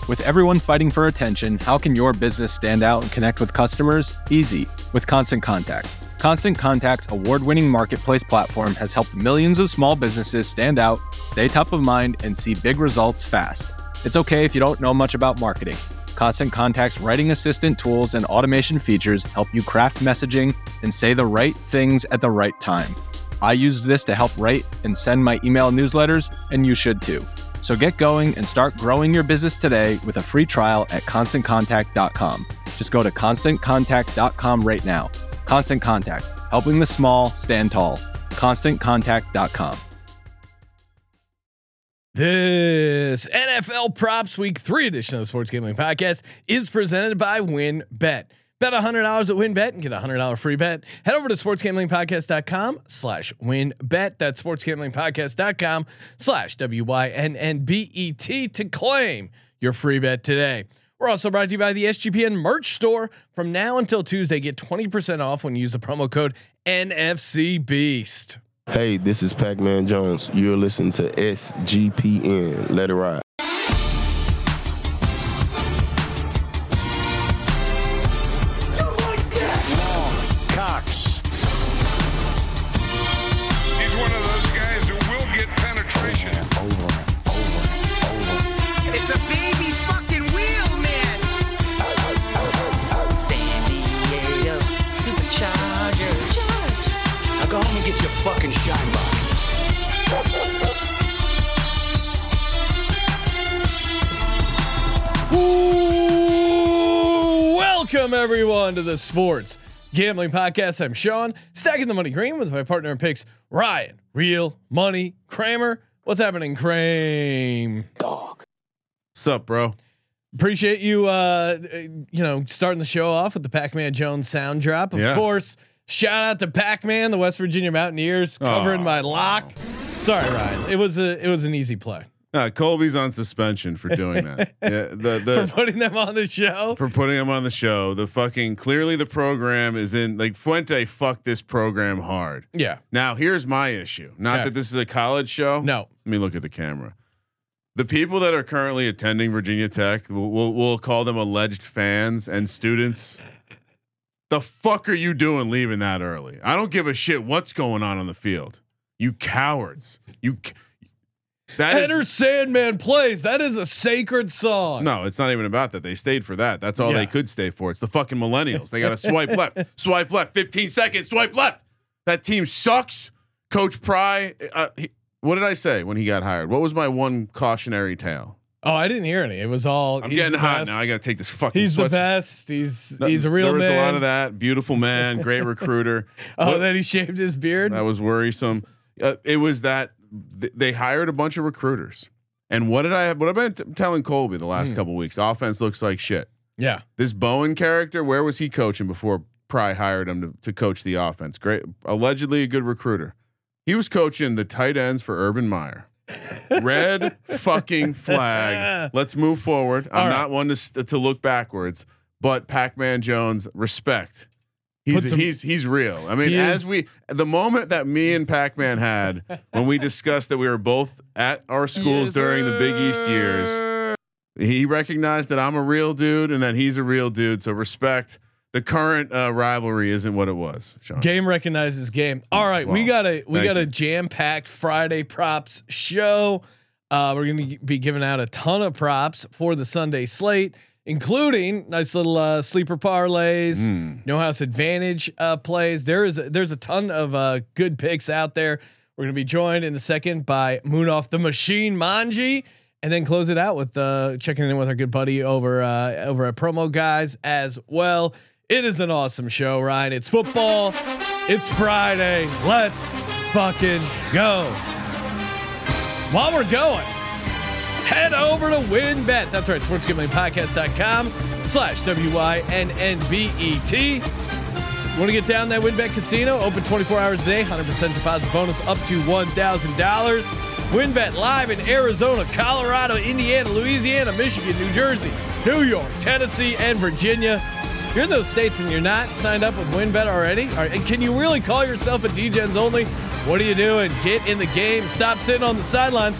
With everyone fighting for attention, how can your business stand out and connect with customers? Easy, with Constant Contact. Constant Contact's award-winning marketplace platform has helped millions of small businesses stand out, stay top of mind, and see big results fast. It's okay if you don't know much about marketing. Constant Contact's writing assistant tools and automation features help you craft messaging and say the right things at the right time. I use this to help write and send my email newsletters, and you should too. So get going and start growing your business today with a free trial at ConstantContact.com. Just go to ConstantContact.com right now. Constant Contact, helping the small stand tall. ConstantContact.com. This NFL Props Week 3 edition of the Sports Gambling Podcast is presented by WynnBET. Bet $100 at WynnBET and get a $100 free bet. Head over to sportsgamblingpodcast.com/WynnBET. That's sportsgamblingpodcast.com/WYNNBET to claim your free bet today. We're also brought to you by the SGPN merch store. From now until Tuesday, get 20% off when you use the promo code NFC Beast. Hey, this is Pac-Man Jones. You're listening to SGPN. Let it ride. He's one of those guys who will get penetration. It's a baby fucking wheel, man. San Diego Superchargers. Now go home and get your fucking shine box. Welcome everyone to the Sports Gambling Podcast. I'm Sean, stacking the money green with my partner in picks, Ryan, Real Money Kramer. What's happening, Kramer? Dog. Sup, bro? Appreciate you, starting the show off with the Pac-Man Jones sound drop. Of course, shout out to Pac-Man, the West Virginia Mountaineers, covering my lock. Sorry, Ryan. It was an easy play. Colby's on suspension for doing that. For putting them on the show. For putting them on the show. Clearly the program is in Fuente fucked this program hard. Yeah. Now here's my issue. Not that this is a college show. No. Let me look at the camera. The people that are currently attending Virginia Tech, we'll call them alleged fans and students. The fuck are you doing leaving that early? I don't give a shit what's going on the field. You cowards. Enter Sandman Plays. That is a sacred song. No, it's not even about that. They stayed for that. That's all they could stay for. It's the fucking millennials. They got to swipe left, swipe left, 15 seconds, swipe left. That team sucks. Coach Pry. What did I say when he got hired? What was my one cautionary tale? Oh, I didn't hear any. It was all. I'm getting hot now. I got to take this fucking. He's the best. He's a real man. There was a lot of that. Beautiful man, great recruiter. Then he shaved his beard. That was worrisome. It was that they hired a bunch of recruiters. And what I've been telling Colby the last couple of weeks? Offense looks like shit. Yeah. This Bowen character, where was he coaching before Pry hired him to coach the offense? Great, allegedly a good recruiter. He was coaching the tight ends for Urban Meyer. Red fucking flag. Let's move forward. I'm not one to look backwards, but Pac-Man Jones, respect. He's real. I mean, the moment that me and Pac-Man had when we discussed that we were both at our schools during the Big East years, he recognized that I'm a real dude and that he's a real dude. So respect. The current rivalry isn't what it was. Sean. Game recognizes game. All right, we got a jam-packed Friday props show. We're going to be giving out a ton of props for the Sunday slate, including nice little sleeper parlays, no house advantage plays. There's a ton of good picks out there. We're going to be joined in a second by Moon Off the Machine Manji, and then close it out with checking in with our good buddy over at Promo Guys as well. It is an awesome show, Ryan. It's football. It's Friday. Let's fucking go. While we're going, head over to WynnBET. That's right. SportsGamblingPodcast.com/WYNNBET. Want to get down that WynnBET casino? Open 24 hours a day. 100% deposit bonus up to $1,000. WynnBET live in Arizona, Colorado, Indiana, Louisiana, Michigan, New Jersey, New York, Tennessee, and Virginia. you're in those states and you're not signed up with WynnBET already, and can you really call yourself a DGens only? What are you doing? Get in the game. Stop sitting on the sidelines.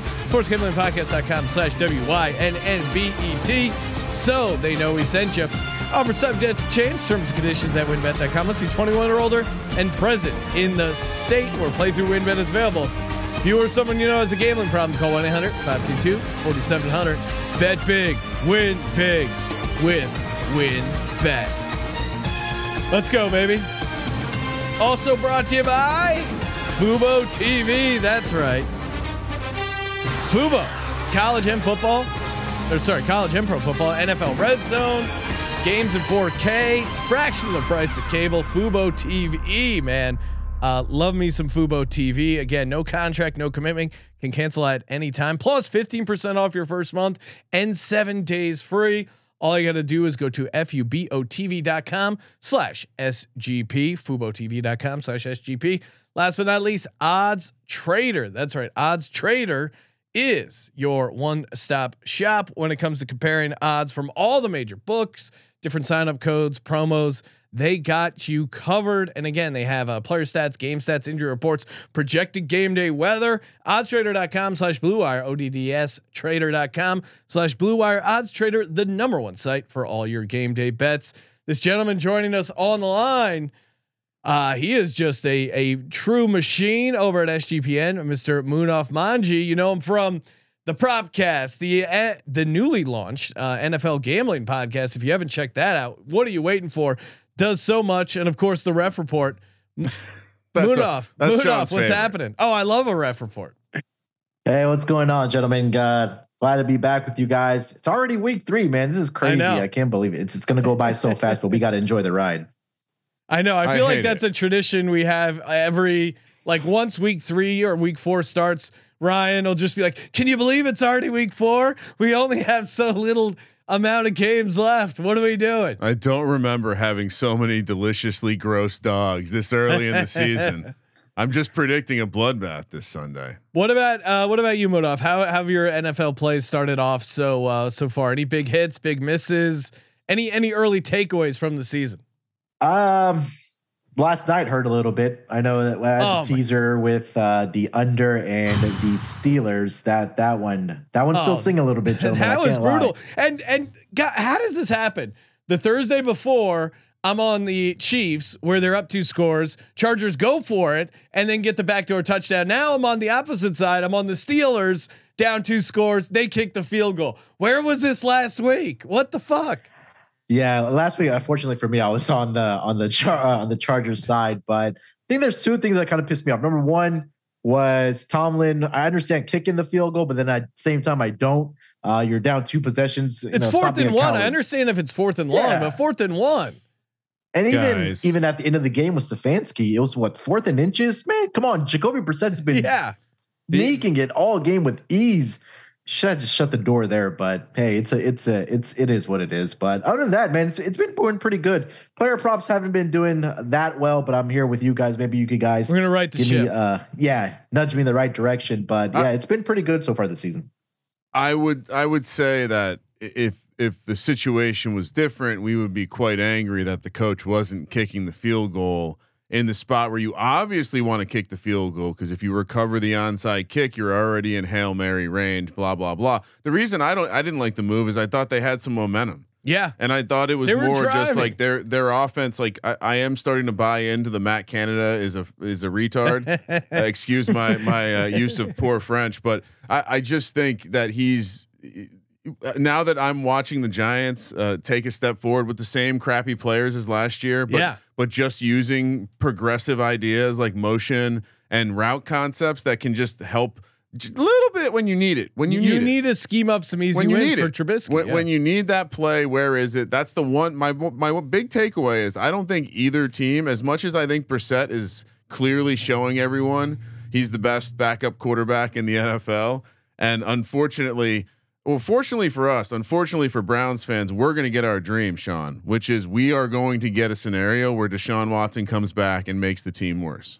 SportsGamblingPodcast.com/WYNNBET so they know we sent you. Offer subject to change. Terms and conditions at WynnBET.com. Must be 21 or older and present in the state where playthrough WynnBET is available. If you or someone you know has a gambling problem, call 1-800-522-4700. Bet big, win big with WynnBET. Let's go, baby. Also brought to you by Fubo TV. That's right. Fubo, college and pro football, NFL Red Zone, games in 4K, fraction of the price of cable. Fubo TV, man. Love me some Fubo TV. Again, no contract, no commitment. Can cancel at any time. Plus 15% off your first month and 7 days free. All you got to do is go to FUBOTV.com/SGP, FUBOTV.com/SGP. Last but not least, Odds Trader. That's right. Odds Trader is your one-stop shop when it comes to comparing odds from all the major books, different sign-up codes, promos. They got you covered. And again, they have player stats, game stats, injury reports, projected game day weather. OddsTrader.com/Blue Wire, ODDS Trader.com/Blue Wire. Odds Trader, the #1 site for all your game day bets. This gentleman joining us on the line, he is just a true machine over at SGPN, Mr. Munaf Manji. You know him from the Propcast, the newly launched NFL gambling podcast. If you haven't checked that out, what are you waiting for? Does so much, and of course the Ref Report. Munaf, what's happening? Oh, I love a Ref Report. Hey, what's going on, gentlemen? Glad to be back with you guys. It's already week 3, man. This is crazy. I can't believe it. It's going to go by so fast, but we got to enjoy the ride. I know. I feel like that's a tradition we have once week 3 or week 4 starts. Ryan will just be like, "Can you believe it's already week 4? We only have so little amount of games left. What are we doing?" I don't remember having so many deliciously gross dogs this early in the season. I'm just predicting a bloodbath this Sunday. What about you, Munaf? How have your NFL plays started off so far? Any big hits, big misses? Any early takeaways from the season? Last night hurt a little bit. I know that I had the teaser with the under and the Steelers. That one still sing a little bit, gentlemen. That was brutal. And God, how does this happen? The Thursday before, I'm on the Chiefs where they're up 2 scores. Chargers go for it and then get the backdoor touchdown. Now I'm on the opposite side. I'm on the Steelers down 2 scores. They kick the field goal. Where was this last week? What the fuck? Yeah, last week, unfortunately for me, I was on the Chargers side, but I think there's 2 things that kind of pissed me off. Number 1 was Tomlin. I understand kicking the field goal, but then at the same time, I don't. You're down 2 possessions. It's 4th and 1. I understand if it's 4th and long, but 4th and 1. And even at the end of the game with Stefanski, it was 4th and inches. Man, come on, Jacoby Brissett's been sneaking it all game with ease. Should have just shut the door there, but hey, it is what it is. But other than that, man, it's been going pretty good. Player props haven't been doing that well, but I'm here with you guys. Maybe you could guys. We're gonna right the ship. Nudge me in the right direction. But yeah, it's been pretty good so far this season. I would say that if the situation was different, we would be quite angry that the coach wasn't kicking the field goal in the spot where you obviously want to kick the field goal, because if you recover the onside kick, you're already in Hail Mary range, blah, blah, blah. The reason I didn't like the move is I thought they had some momentum. Yeah. And I thought it was more just like their offense. Like I am starting to buy into the Matt Canada is a retard. Excuse my use of poor French, but I just think that he's, now that I'm watching the Giants take a step forward with the same crappy players as last year, but just using progressive ideas like motion and route concepts that can just help just a little bit when you need it. When you need to scheme up some easy wins for Trubisky. When you need that play, where is it? That's the one. My big takeaway is I don't think either team, as much as I think Brissett is clearly showing everyone he's the best backup quarterback in the NFL, and fortunately for us, unfortunately for Browns fans, we're going to get our dream, Sean, which is we are going to get a scenario where Deshaun Watson comes back and makes the team worse.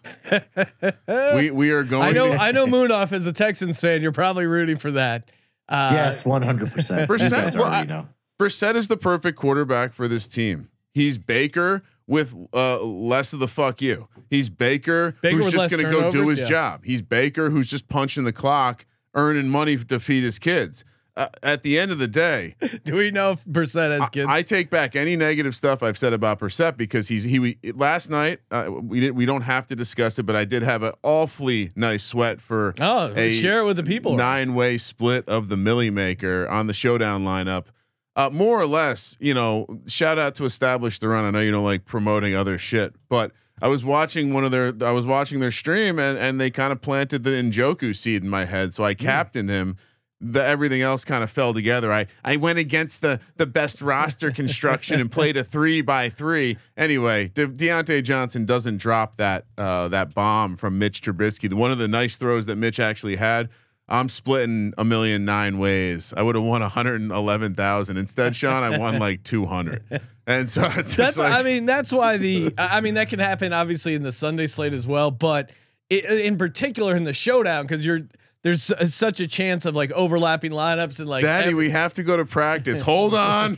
we are going. I know Munaf as a Texans fan. You're probably rooting for that. Yes, 100%. Brissett is the perfect quarterback for this team. He's Baker with less of the fuck you. He's Baker who's just going to go do his job. He's Baker who's just punching the clock, earning money to feed his kids. At the end of the day, do we know if Brissett has kids? I take back any negative stuff I've said about Brissett because he last night we don't have to discuss it, but I did have an awfully nice sweat for share it with the people. 9-way split of the Millie Maker on the showdown lineup. More or less, shout out to Establish the Run. I know you don't like promoting other shit, but I was watching their stream and they kind of planted the Njoku seed in my head, so I captained him. Everything else kind of fell together. I went against the best roster construction and played a 3x3. Anyway, Deontay Johnson doesn't drop that bomb from Mitch Trubisky. One of the nice throws that Mitch actually had. I'm splitting 1,000,009 ways. I would have won 111,000. Instead, Sean, I won like 200. And so it's that's why that can happen obviously in the Sunday slate as well, but in particular in the showdown because there's such a chance of like overlapping lineups and like. Daddy, we have to go to practice. Hold on,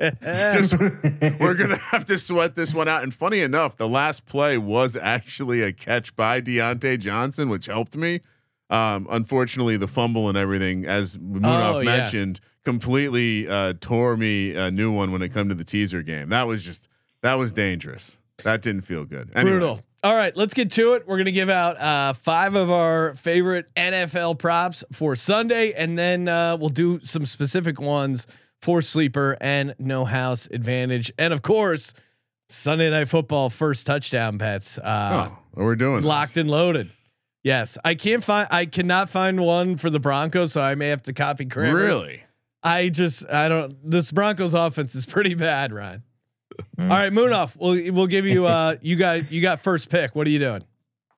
we're gonna have to sweat this one out. And funny enough, the last play was actually a catch by Deontay Johnson, which helped me. Unfortunately, the fumble and everything, as Munaf mentioned, completely tore me a new one when it come to the teaser game. That was dangerous. That didn't feel good. Anyway. Brutal. All right, let's get to it. We're going to give out 5 of our favorite NFL props for Sunday, and then we'll do some specific ones for sleeper and no house advantage, and of course, Sunday Night Football first touchdown bets. We're doing locked and loaded. Yes, I cannot find one for the Broncos, so I may have to copy Kramer's. Really? I don't. This Broncos offense is pretty bad, Ryan. All right, Munaf, we'll give you you got first pick. What are you doing?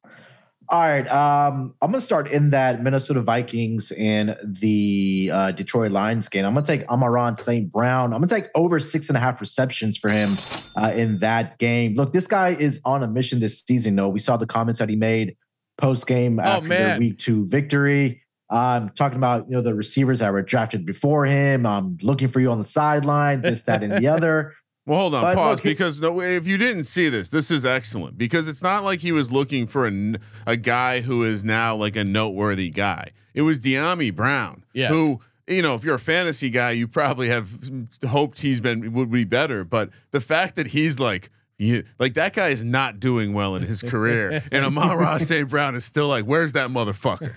All right, I'm gonna start in that Minnesota Vikings and the Detroit Lions game. I'm gonna take Amon-Ra St. Brown. I'm gonna take over 6.5 receptions for him in that game. Look, this guy is on a mission this season. Though we saw the comments that he made post game after their week 2 victory. Talking about the receivers that were drafted before him. I'm looking for you on the sideline. This, that, and the other. Well, hold on, pause, because if you didn't see this is excellent because it's not like he was looking for a guy who is now like a noteworthy guy. It was De'Ami Brown, who, if you're a fantasy guy, you probably have hoped would be better. But the fact that he's like that guy is not doing well in his career, and Amon-Ra St. Brown is still like, where's that motherfucker?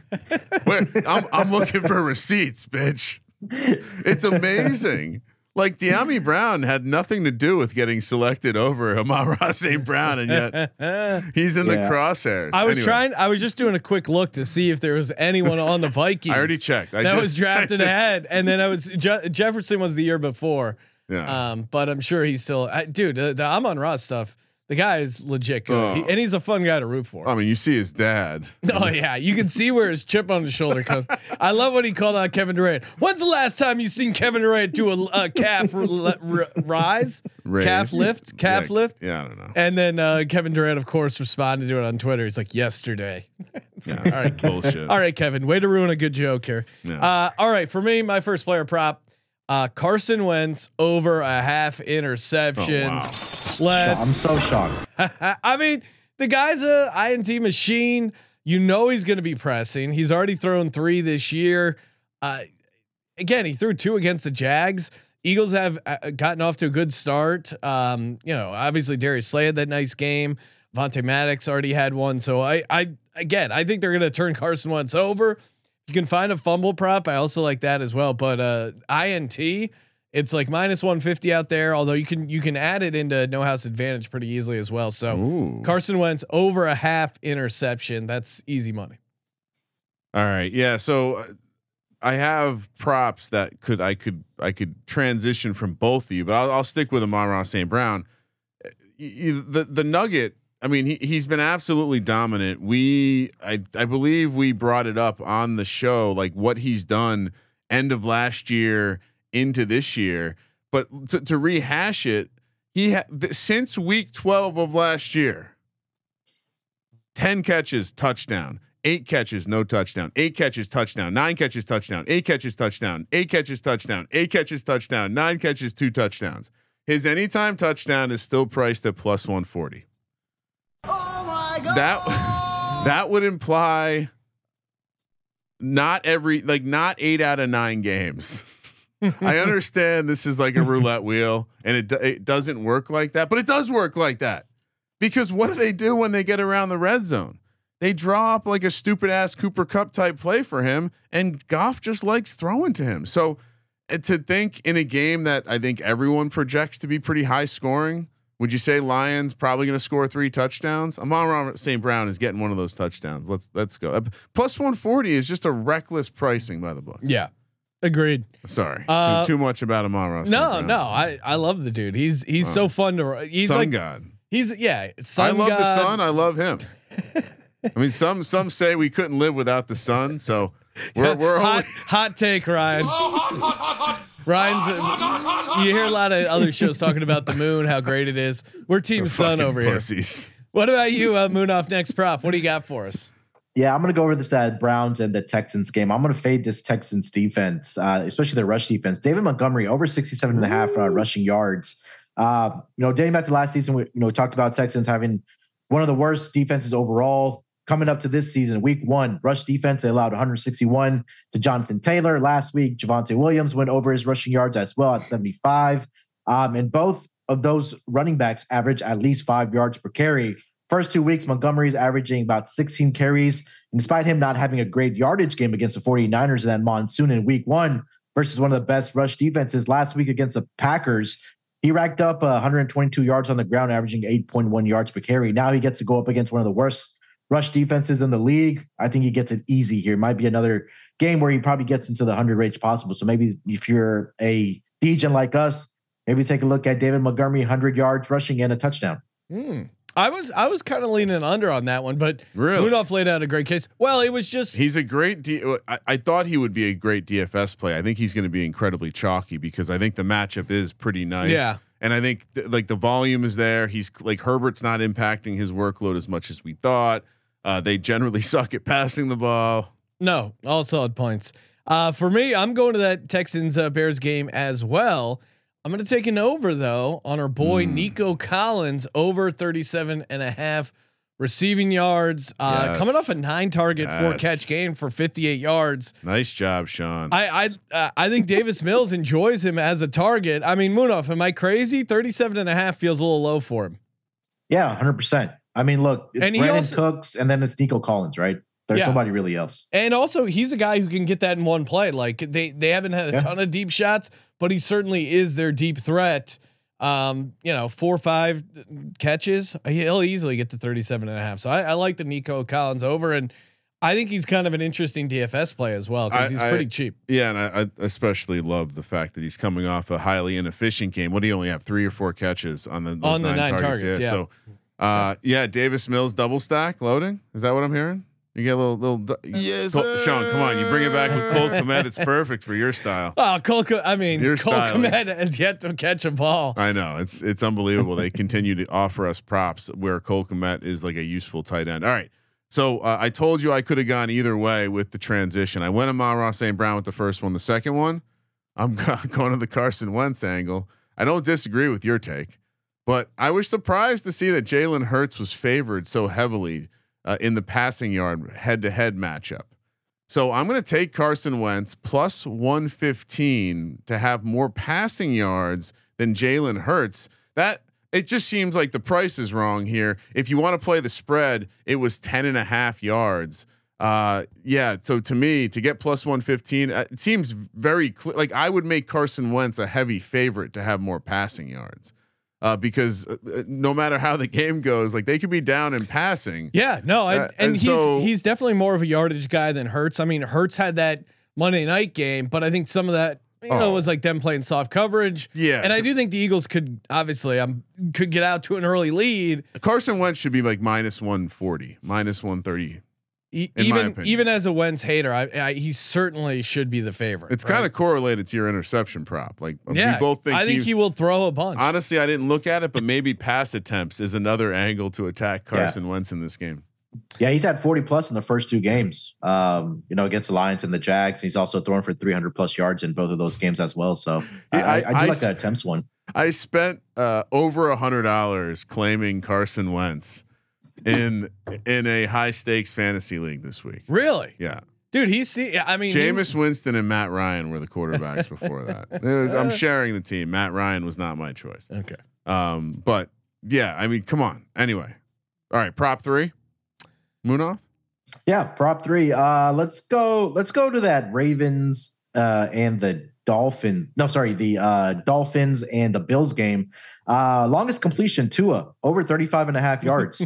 I'm looking for receipts, bitch. It's amazing. Like De'Ami Brown had nothing to do with getting selected over Amon-Ra St. Brown, and yet he's in the crosshairs. I was just doing a quick look to see if there was anyone on the Vikings. I already checked. That was drafted ahead, and then Jefferson was the year before. Yeah. But I'm sure he's still, dude. The Amon-Ra stuff. The guy is legit good, and he's a fun guy to root for. I mean, you see his dad. Oh yeah, you can see where his chip on his shoulder comes. I love when he called out Kevin Durant. When's the last time you seen Kevin Durant do a calf lift? Yeah, I don't know. And then Kevin Durant, of course, responded to it on Twitter. He's like, yesterday. All right, bullshit. All right, Kevin, way to ruin a good joke here. Yeah. All right, for me, my first player prop. Carson Wentz over 0.5 interceptions. Oh, wow. I'm so shocked. I mean, the guy's a INT machine. He's going to be pressing. He's already thrown 3 this year. Again, he threw 2 against the Jags. Eagles have gotten off to a good start. Obviously Darius Slay had that nice game. Vontae Maddox already had one. So I think they're going to turn Carson Wentz over. You can find a fumble prop. I also like that as well. But INT, it's like -150 out there. Although you can add it into no house advantage pretty easily as well. So Carson Wentz over 0.5 interception. That's easy money. All right, yeah. So I have props that I could transition from both of you, but I'll stick with Amon-Ra St. Brown. The Nugget. I mean, he's been absolutely dominant. I believe we brought it up on the show, like what he's done end of last year into this year. But to rehash it, since week 12 of last year, 10 catches, touchdown, 8 catches, no touchdown, 8 catches, touchdown, 9 catches, touchdown, 8 catches, touchdown, 8 catches, touchdown, 8 catches, touchdown, 9 catches, 2 touchdowns. His anytime touchdown is still priced at plus 140. Oh my God. That would imply not 8 out of 9 games. I understand this is like a roulette wheel and it doesn't work like that, but it does work like that because what do they do when they get around the red zone? They draw up like a stupid ass Cooper Kupp type play for him, and Goff just likes throwing to him. So to think in a game that I think everyone projects to be pretty high scoring, would you say Lions probably going to score 3 touchdowns? Amon-Ra St. Brown is getting one of those touchdowns. Let's go. Plus 140 is just a reckless pricing by the book. Yeah. Agreed. Sorry, too much about Amon-Ra. No. I love the dude. He's so fun to. He's Sun like God. He's Sun I love God. the sun. I love him. I mean, some say we couldn't live without the sun. So we're hot take, Ryan. Ryan's. You hear a lot of other shows talking about the moon, how great it is. We're team sun over pussies. here. What about you, Moon off next prop? What do you got for us? Yeah, I'm going to go over this Browns and the Texans game. I'm going to fade this Texans defense, especially the rush defense. David Montgomery over 67.5 rushing yards. Dating back to last season, we talked about Texans having one of the worst defenses overall. Coming up to this season, week 1, rush defense, they allowed 161 to Jonathan Taylor. Last week, Javonte Williams went over his rushing yards as well at 75. And both of those running backs average at least 5 yards per carry. First 2 weeks, Montgomery's averaging about 16 carries. And despite him not having a great yardage game against the 49ers in that monsoon in week 1 versus one of the best rush defenses last week against the Packers, he racked up 122 yards on the ground, averaging 8.1 yards per carry. Now he gets to go up against one of the worst rush defenses in the league. I think he gets it easy here. Might be another game where he probably gets into the 100 range possible. So maybe if you're a degen like us, maybe take a look at David Montgomery, 100 yards rushing and a touchdown. I was kind of leaning under on that one, but really? Rudolph laid out a great case. Well, it was just he's a great. I thought he would be a great DFS play. I think he's going to be incredibly chalky because I think the matchup is pretty nice. Yeah. And I think like the volume is there. He's like Herbert's not impacting his workload as much as we thought. They generally suck at passing the ball. No, all solid points. For me, I'm going to that Texans Bears game as well. I'm going to take an over though on our boy Nico Collins over 37.5 receiving yards. Coming off a 9 target 4 catch game for 58 yards. Nice job, Sean. I think Davis Mills enjoys him as a target. I mean, Moonoff, am I crazy? 37.5 feels a little low for him. Yeah, 100%. I mean, look, it's Brandon Cooks and then it's Nico Collins, right? There's nobody really else. And also, he's a guy who can get that in one play. Like they haven't had a ton of deep shots, but he certainly is their deep threat. 4 or 5 catches, he'll easily get to 37.5. So I like the Nico Collins over, and I think he's kind of an interesting DFS play as well because he's pretty cheap. Yeah, and I especially love the fact that he's coming off a highly inefficient game. What do you only have 3 or 4 catches on those 9 targets? Yeah. So Davis Mills double stack loading. Is that what I'm hearing? You get a little. Yes, Sean, come on, you bring it back with Cole Kmet. It's perfect for your style. Oh, Cole Kmet has yet to catch a ball. I know it's unbelievable. They continue to offer us props where Cole Kmet is like a useful tight end. All right, so I told you I could have gone either way with the transition. I went Amon-Ra St. Brown with the first one. The second one, I'm going to the Carson Wentz angle. I don't disagree with your take, but I was surprised to see that Jalen Hurts was favored so heavily in the passing yard head-to-head matchup. So I'm going to take Carson Wentz plus 115 to have more passing yards than Jalen Hurts. That it just seems like the price is wrong here. If you want to play the spread, it was 10.5 yards. So to me, to get plus 115, it seems very clear. Like I would make Carson Wentz a heavy favorite to have more passing yards. Because no matter how the game goes, like they could be down in passing. Yeah, no, and he's definitely more of a yardage guy than Hurts. I mean, Hurts had that Monday night game, but I think some of that was like them playing soft coverage. Yeah, and I do think the Eagles could obviously could get out to an early lead. Carson Wentz should be like minus 140, minus 130. Even as a Wentz hater, he certainly should be the favorite. It's kind of correlated to your interception prop. Like we both think I think he will throw a bunch. Honestly, I didn't look at it, but maybe pass attempts is another angle to attack Carson Wentz in this game. Yeah, he's had 40 plus in the first 2 games. Against the Lions and the Jags. He's also thrown for 300 plus yards in both of those games as well. So I do like that attempts one. I spent over $100 claiming Carson Wentz in a high stakes fantasy league this week. Really? Yeah. Dude, Jameis Winston and Matt Ryan were the quarterbacks before that. I'm sharing the team. Matt Ryan was not my choice. Okay. But yeah, I mean, come on. Anyway. All right. Prop 3. Munaf? Yeah. Prop 3. Let's go to that Ravens and the Dolphins. No, sorry. The Dolphins and the Bills game. Longest completion, Tua, over 35.5 yards.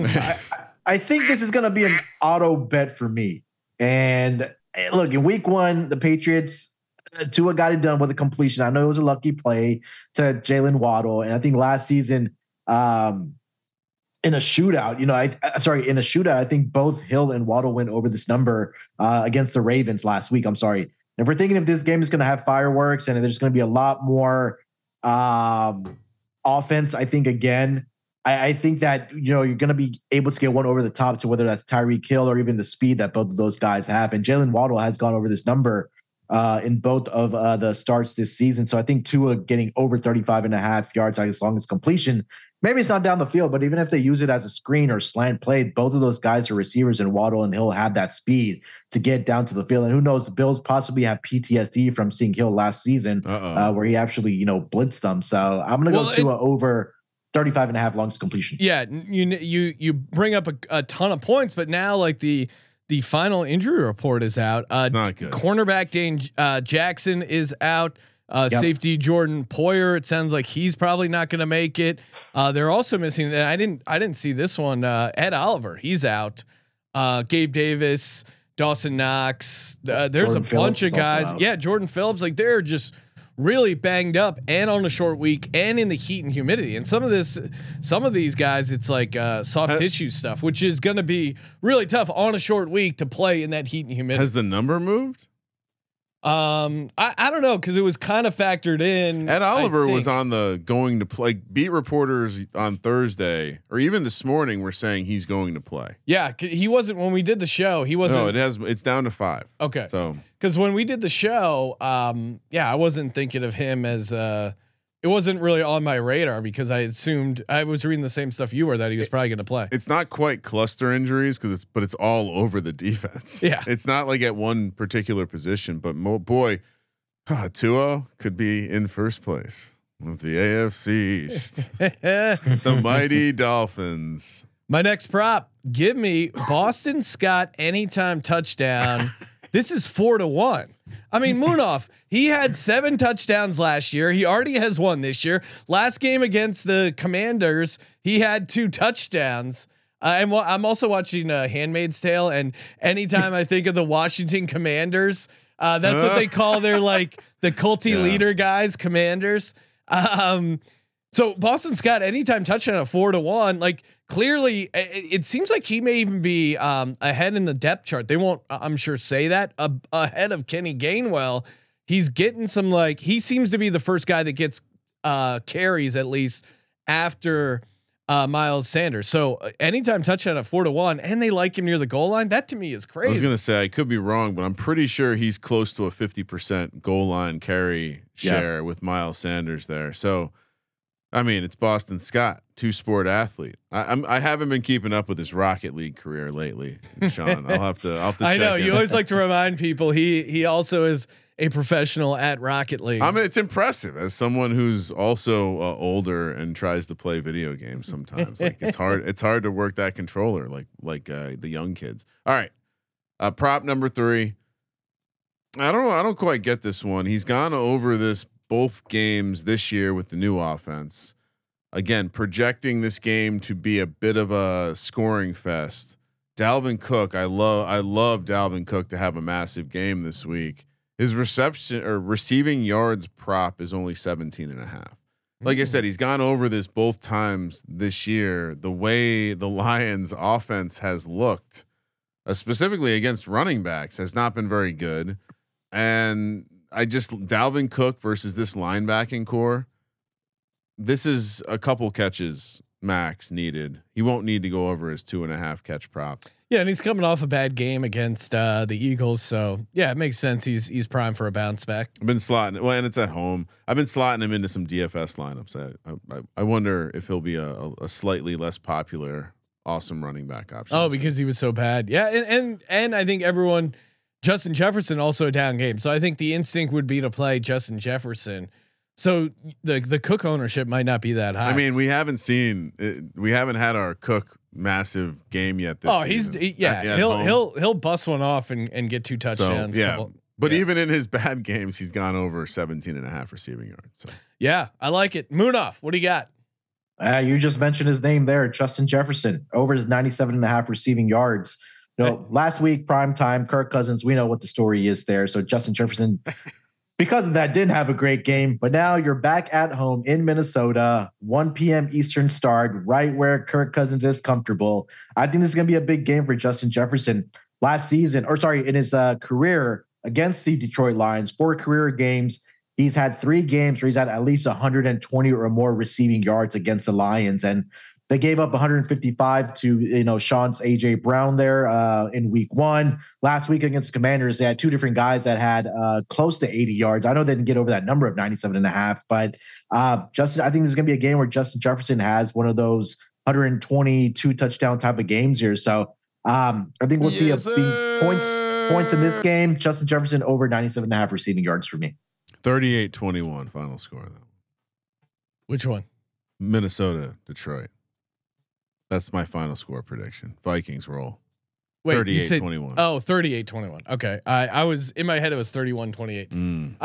I think this is going to be an auto bet for me. And look, in week 1, the Patriots, Tua got it done with a completion. I know it was a lucky play to Jalen Waddle. And I think last season, in a shootout, I think both Hill and Waddle went over this number against the Ravens last week. I'm sorry. If we're thinking if this game is going to have fireworks and there's going to be a lot more offense, I think again, I think that, you're going to be able to get one over the top to whether that's Tyreek Hill or even the speed that both of those guys have. And Jalen Waddle has gone over this number in both of the starts this season. So I think Tua getting over 35.5 yards as long as completion, maybe it's not down the field, but even if they use it as a screen or slant play, both of those guys are receivers, and Waddle and Hill have that speed to get down to the field. And who knows, the Bills possibly have PTSD from seeing Hill last season where he actually, blitzed them. So I'm going to go Tua over 35.5 longest completion. Yeah. You bring up a ton of points, but now like the final injury report is out. It's not good. Cornerback Dane Jackson is out. Safety Jordan Poyer, it sounds like he's probably not going to make it. They're also missing, and I didn't see this one. Ed Oliver, he's out. Gabe Davis, Dawson Knox. There's Jordan a bunch of guys. Yeah, Jordan Phillips. Like they're just really banged up and on a short week and in the heat and humidity. And some of these guys, it's like soft tissue stuff, which is going to be really tough on a short week to play in that heat and humidity. Has the number moved? I don't know, because it was kind of factored in. Ed Oliver was on the going to play. Beat reporters on Thursday or even this morning were saying he's going to play. Yeah, he wasn't when we did the show. He wasn't. No, it's down to 5. Okay, so because when we did the show, I wasn't thinking of him as it wasn't really on my radar because I assumed I was reading the same stuff you were that he was probably going to play. It's not quite cluster injuries but it's all over the defense. Yeah, it's not like at one particular position. But boy, Tua could be in first place with the AFC East, the mighty Dolphins. My next prop: give me Boston Scott anytime touchdown. This is 4-1. I mean, Munaf, he had 7 touchdowns last year. He already has 1 this year. Last game against the Commanders, he had 2 touchdowns. I'm also watching Handmaid's Tale, and anytime I think of the Washington Commanders, that's what they call their like the culty leader guys, Commanders. So Boston Scott, anytime touchdown at 4-1, like clearly it seems like he may even be ahead in the depth chart. They won't, I'm sure, say that ahead of Kenny Gainwell. He's getting some, like, he seems to be the first guy that gets carries at least after Miles Sanders. So anytime touchdown at 4-1, and they like him near the goal line. That to me is crazy. I was going to say, I could be wrong, but I'm pretty sure he's close to a 50% goal line carry share with Miles Sanders there. So, I mean, it's Boston Scott, 2-sport athlete. I haven't been keeping up with his Rocket League career lately, Sean. I'll have to. I know you always like to remind people he also is a professional at Rocket League. I mean, it's impressive as someone who's also older and tries to play video games. Sometimes, like it's hard. It's hard to work that controller, like the young kids. All right, prop number 3. I don't quite get this one. He's gone over this both games this year with the new offense. Again, projecting this game to be a bit of a scoring fest. Dalvin Cook, I love Dalvin Cook to have a massive game this week. His reception or receiving yards prop is only 17.5. Like I said, he's gone over this both times this year. The way the Lions offense has looked, specifically against running backs, has not been very good. And Dalvin Cook versus this linebacking core. This is a couple catches, max needed. He won't need to go over his 2.5 catch prop. Yeah, and he's coming off a bad game against the Eagles, so yeah, it makes sense. He's primed for a bounce back. I've been slotting, well, and it's at home. I've been slotting him into some DFS lineups. I wonder if he'll be a slightly less popular, awesome running back option. Oh, because he was so bad. Yeah, and I think Justin Jefferson also a down game, so I think the instinct would be to play Justin Jefferson. So the Cook ownership might not be that high. I mean, we haven't had our Cook massive game yet this season. He'll bust one off and get 2 touchdowns. So, even in his bad games, he's gone over 17.5 receiving yards. So yeah, I like it. Moonoff, what do you got? You just mentioned his name there, Justin Jefferson, over his 97.5 receiving yards. Last week, prime time, Kirk Cousins, we know what the story is there. So Justin Jefferson, because of that, didn't have a great game. But now you're back at home in Minnesota, 1 p.m. Eastern start, right where Kirk Cousins is comfortable. I think this is going to be a big game for Justin Jefferson. In his career against the Detroit Lions, 4 career games, he's had 3 games where he's had at least 120 or more receiving yards against the Lions. And they gave up 155 to Sean's AJ Brown there in week 1. Last week against the Commanders, they had 2 different guys that had close to 80 yards. I know they didn't get over that number of 97.5, but I think this is going to be a game where Justin Jefferson has one of those 122 touchdown type of games here. So I think we'll see points in this game. Justin Jefferson over 97.5 receiving yards for me. 38-21 final score though. Which one? Minnesota, Detroit. That's my final score prediction. Vikings roll. Wait, 38-21. Oh, 38-21. Okay. I was in my head. It was 31-28.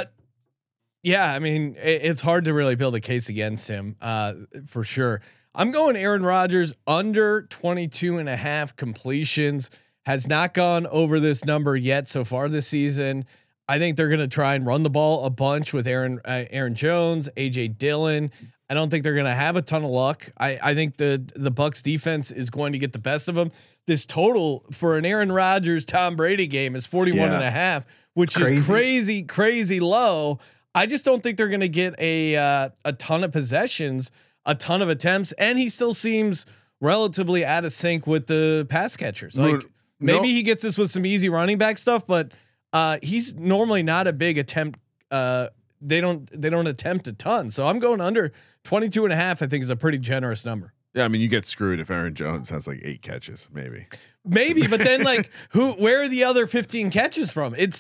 Yeah. I mean, it's hard to really build a case against him for sure. I'm going Aaron Rodgers under 22.5 completions. Has not gone over this number yet so far this season. I think they're going to try and run the ball a bunch with Aaron Jones, AJ Dillon. I don't think they're going to have a ton of luck. I think the Bucks defense is going to get the best of them. This total for an Aaron Rodgers Tom Brady game is 41.5, which is crazy low. I just don't think they're going to get a ton of possessions, a ton of attempts, and he still seems relatively out of sync with the pass catchers. Like maybe he gets this with some easy running back stuff, but he's normally not a big attempt. They don't attempt a ton. So I'm going under 22.5. I think is a pretty generous number. Yeah. I mean, you get screwed if Aaron Jones has like 8 catches, maybe, but then like where are the other 15 catches from? It's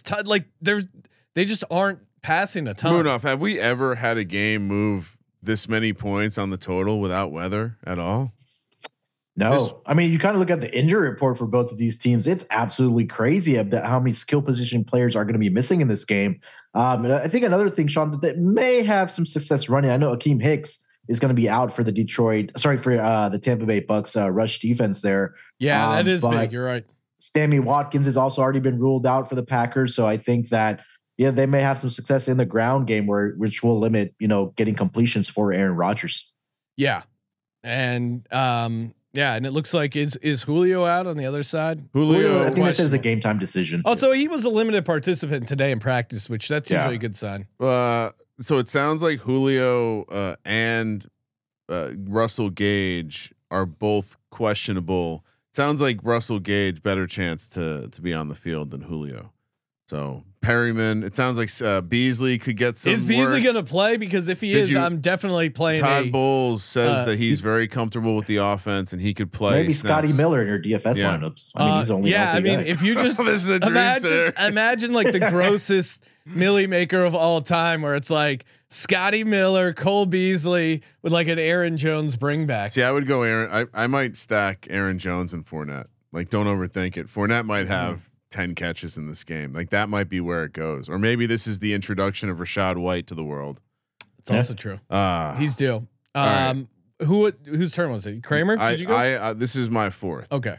they just aren't passing a ton. Moonoff, have we ever had a game move this many points on the total without weather at all? No, I mean, you kind of look at the injury report for both of these teams. It's absolutely crazy how many skill position players are going to be missing in this game. And I think another thing, Sean, that may have some success running. I know Akeem Hicks is going to be out for the the Tampa Bay Bucks rush defense there. Yeah, that is big. You're right. Sammy Watkins has also already been ruled out for the Packers. So I think that, they may have some success in the ground game which will limit, getting completions for Aaron Rodgers. Yeah. And, and it looks like is Julio out on the other side? Julio, I think this is a game time decision. Oh, so he was a limited participant today in practice, which that's usually a good sign. So it sounds like Julio and Russell Gage are both questionable. Sounds like Russell Gage better chance to be on the field than Julio. So Perryman, it sounds like Beasley could get some. Is Beasley going to play? Because if he is, I'm definitely playing. Todd Bowles says that he's very comfortable with the offense and he could play. Maybe Scotty Miller in your DFS lineups. I mean, he's only if you just this is a imagine like the grossest Millie maker of all time, where it's like Scotty Miller, Cole Beasley with like an Aaron Jones bring back. See, I would go Aaron. I might stack Aaron Jones and Fournette. Like, don't overthink it. Fournette might have 10 catches in this game. Like, that might be where it goes. Or maybe this is the introduction of Rachaad White to the world. It's also true. He's due. Right. Whose turn was it? Kramer? Did you go? This is my 4th. Okay.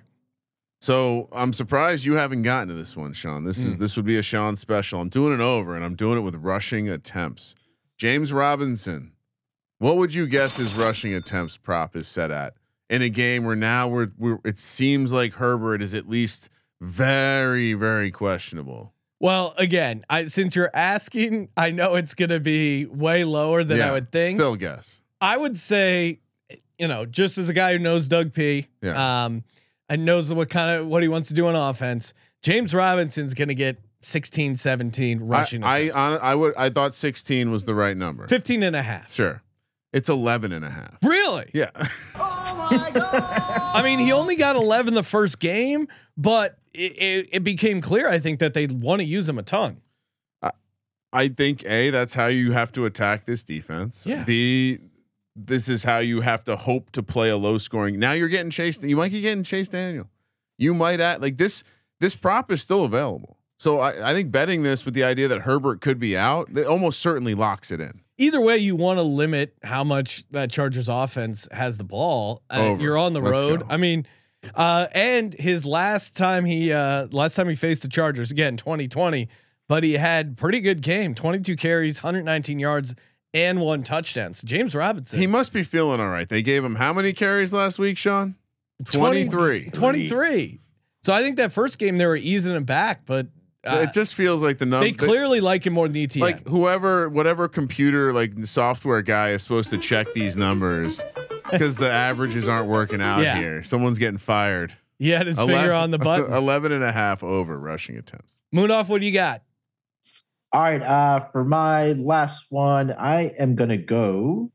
So I'm surprised you haven't gotten to this one, Sean. This would be a Sean special. I'm doing it over, and I'm doing it with rushing attempts. James Robinson, what would you guess his rushing attempts prop is set at in a game where now it seems like Herbert is at least very, very questionable? Well, again, since you're asking, I know it's going to be way lower than I would think. Still guess. I would say just as a guy who knows Doug P, and knows what he wants to do on offense, James Robinson's going to get 16, 17 rushing. I thought 16 was the right number. 15.5. Sure. It's 11.5. Really? Yeah. Oh my God. I mean, he only got 11 the first game, but it became clear, I think, that they want to use him a ton. I think that's how you have to attack this defense. Yeah. This is how you have to hope to play a low scoring. Now you're getting Chase. You might be getting Chase Daniel. You might this prop is still available. So I think betting this with the idea that Herbert could be out, it almost certainly locks it in. Either way, you want to limit how much that Chargers offense has the ball. You're on the road. I mean, and his last time he faced the Chargers, again 2020, but he had pretty good game, 22 carries, 119 yards, and 1 touchdown. So James Robinson, he must be feeling all right. They gave him how many carries last week, Sean? 23. 23. So I think that first game they were easing him back, but it just feels like the number. They clearly like him more than ETN. Like whatever computer software guy is supposed to check these numbers because the averages aren't working out here. Someone's getting fired. He had his finger on the button. 11.5 over rushing attempts. Moonoff, what do you got? All right. For my last one, I'm going to go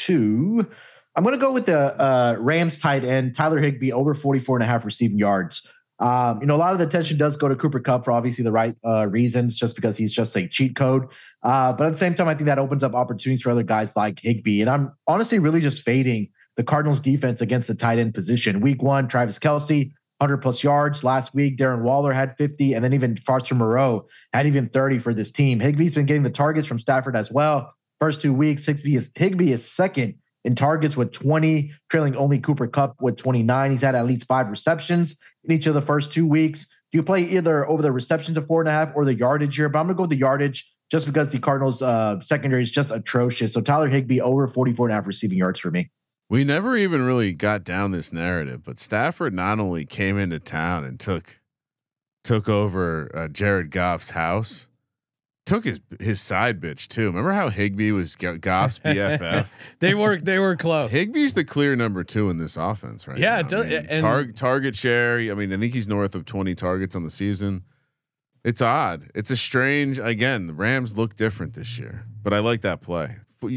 with the Rams tight end, Tyler Higbee, over 44.5 receiving yards. A lot of the attention does go to Cooper Kupp for obviously the right reasons, just because he's just a cheat code. But at the same time, I think that opens up opportunities for other guys like Higbee. And I'm honestly really just fading the Cardinals defense against the tight end position. Week 1, Travis Kelce, 100+ yards. Last week, Darren Waller had 50, and then even Foster Moreau had even 30 for this team. Higbee's been getting the targets from Stafford as well. First 2 weeks, Higbee is second in targets with 20, trailing only Cooper Kupp with 29. He's had at least 5 receptions in each of the first 2 weeks. You play either over the receptions of 4.5 or the yardage here, but I'm going to go with the yardage just because the Cardinals secondary is just atrocious. So Tyler Higbee over 44.5 receiving yards for me. We never even really got down this narrative, but Stafford not only came into town and took over Jared Goff's house, took his side bitch too. Remember how Higbee was Goff's BFF? They were close. Higbee's the clear number 2 in this offense right now. Target share. I mean, I think he's north of 20 targets on the season. It's odd. It's a strange. Again, the Rams look different this year, but I like that play.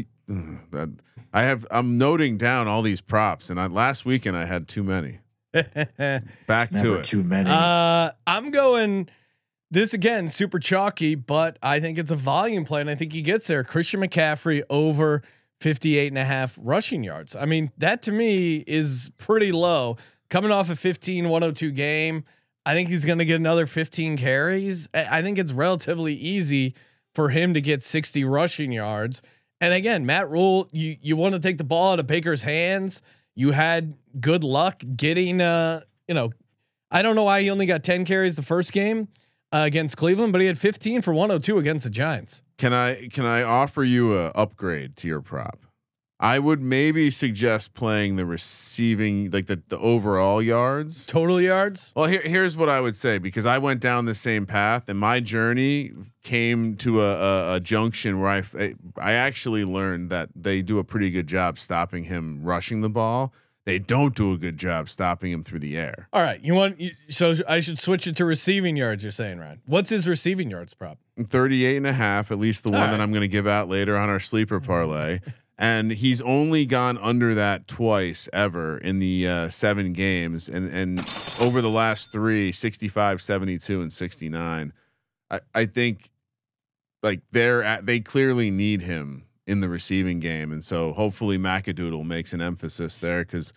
I'm noting down all these props, and last weekend I had too many. Back to it. Too many. I'm going. This again, super chalky, but I think it's a volume play, and I think he gets there. Christian McCaffrey over 58.5 rushing yards. I mean, that to me is pretty low. Coming off a 15-102 game, I think he's going to get another 15 carries. I think it's relatively easy for him to get 60 rushing yards. And again, Matt Rule, you want to take the ball out of Baker's hands. You had good luck getting, I don't know why he only got 10 carries the first game against Cleveland, but he had 15 for 102 against the Giants. Can I offer you a upgrade to your prop? I would maybe suggest playing the receiving, like the overall yards, total yards. Well, here's what I would say, because I went down the same path, and my journey came to a junction where I actually learned that they do a pretty good job stopping him rushing the ball. They don't do a good job stopping him through the air. All right, so I should switch it to receiving yards. You're saying, Ryan? What's his receiving yards prop? 38.5, at least the one that I'm going to give out later on our sleeper parlay. And he's only gone under that twice ever in the 7 games, and over the last 3, 65, 72, and 69. I think like they clearly need him in the receiving game, and so hopefully McAdoodle makes an emphasis there, because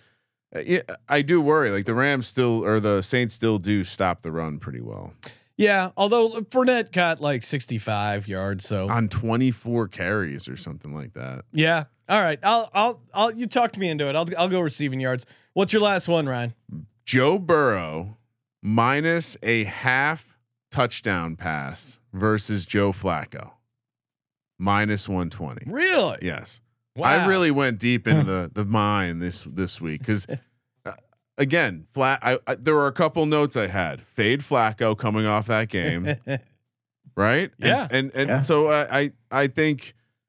I do worry, like the Saints still do stop the run pretty well. Yeah, although Fournette got like 65 yards, so on 24 carries or something like that. Yeah. All right. I'll you talked me into it. I'll go receiving yards. What's your last one, Ryan? Joe Burrow minus a half touchdown pass versus Joe Flacco. Minus 120. Really? Yes. Wow. I really went deep into the mine this week, because again, there were a couple notes I had. Fade Flacco coming off that game, right? Yeah. And so I think,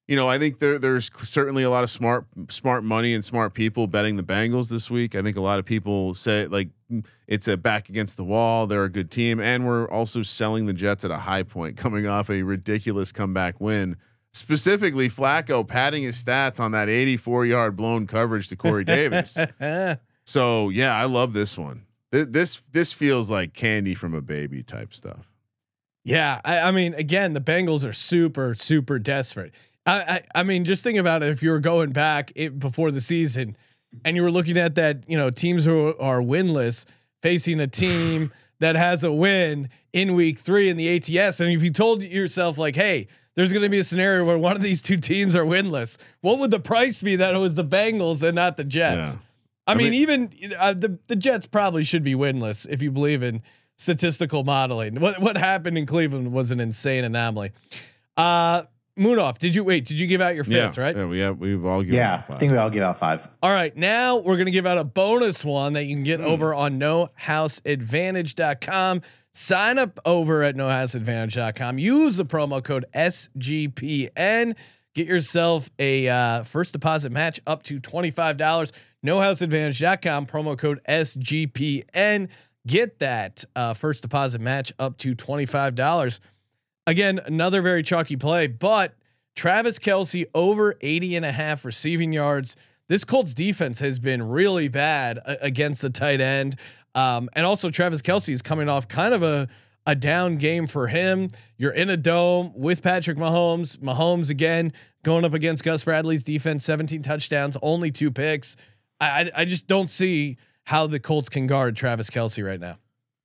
I think there's certainly a lot of smart money and smart people betting the Bengals this week. I think a lot of people say like it's a back against the wall. They're a good team, and we're also selling the Jets at a high point, coming off a ridiculous comeback win. Specifically, Flacco padding his stats on that 84-yard blown coverage to Corey Davis. So yeah, I love this one. This feels like candy from a baby type stuff. Yeah, I mean, again, the Bengals are super, super desperate. I mean, just think about it. If you were going back before the season, and you were looking at that, teams who are winless facing a team that has a win in week 3 in the ATS, and if you told yourself like, "Hey, there's going to be a scenario where one of these two teams are winless," what would the price be that it was the Bengals and not the Jets? Yeah. I mean, even the Jets probably should be winless if you believe in statistical modeling. What happened in Cleveland was an insane anomaly. Moonoff, did you give out your fifth, right? Yeah, we've all given out 5. I think we all give out 5. All right, now we're going to give out a bonus one that you can get over on nohouseadvantage.com. Sign up over at nohouseadvantage.com. Use the promo code SGPN. Get yourself a first deposit match up to $25. nohouseadvantage.com, promo code SGPN. Get that first deposit match up to $25. Again, another very chalky play, but Travis Kelce over 80.5 receiving yards. This Colts defense has been really bad against the tight end. And also Travis Kelce is coming off kind of a down game for him. You're in a dome with Patrick Mahomes. Mahomes again going up against Gus Bradley's defense, 17 touchdowns, only 2 picks. I just don't see how the Colts can guard Travis Kelce right now.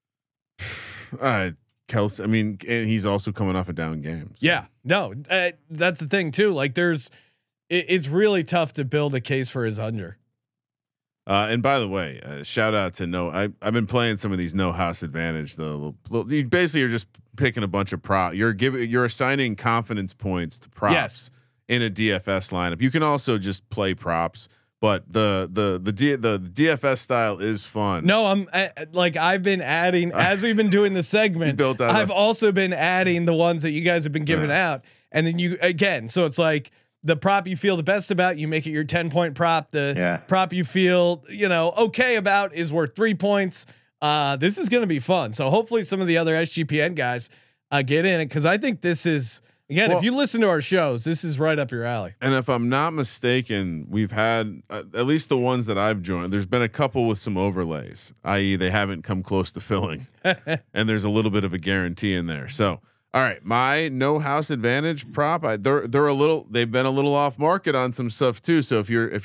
Kelce, I mean, and he's also coming off a down game. So. Yeah, no, that's the thing too. Like it's really tough to build a case for his under. And by the way, shout out to I've been playing some of these No House Advantage. You basically are just picking a bunch of you're assigning confidence points to props in a DFS lineup. You can also just play props. But the DFS style is fun. No, I've been adding as we've been doing the segment. I've also been adding the ones that you guys have been giving out, and then so it's like the prop you feel the best about, you make it your 10-point prop. The prop you feel okay about is worth 3 points. This is going to be fun. So hopefully some of the other SGPN guys get in it, because I think this is. Again, if you listen to our shows, this is right up your alley. And if I'm not mistaken, we've had at least the ones that I've joined. There's been a couple with some overlays, i.e., they haven't come close to filling, and there's a little bit of a guarantee in there. So, all right, my No House Advantage prop, they've been a little off market on some stuff too. So if you're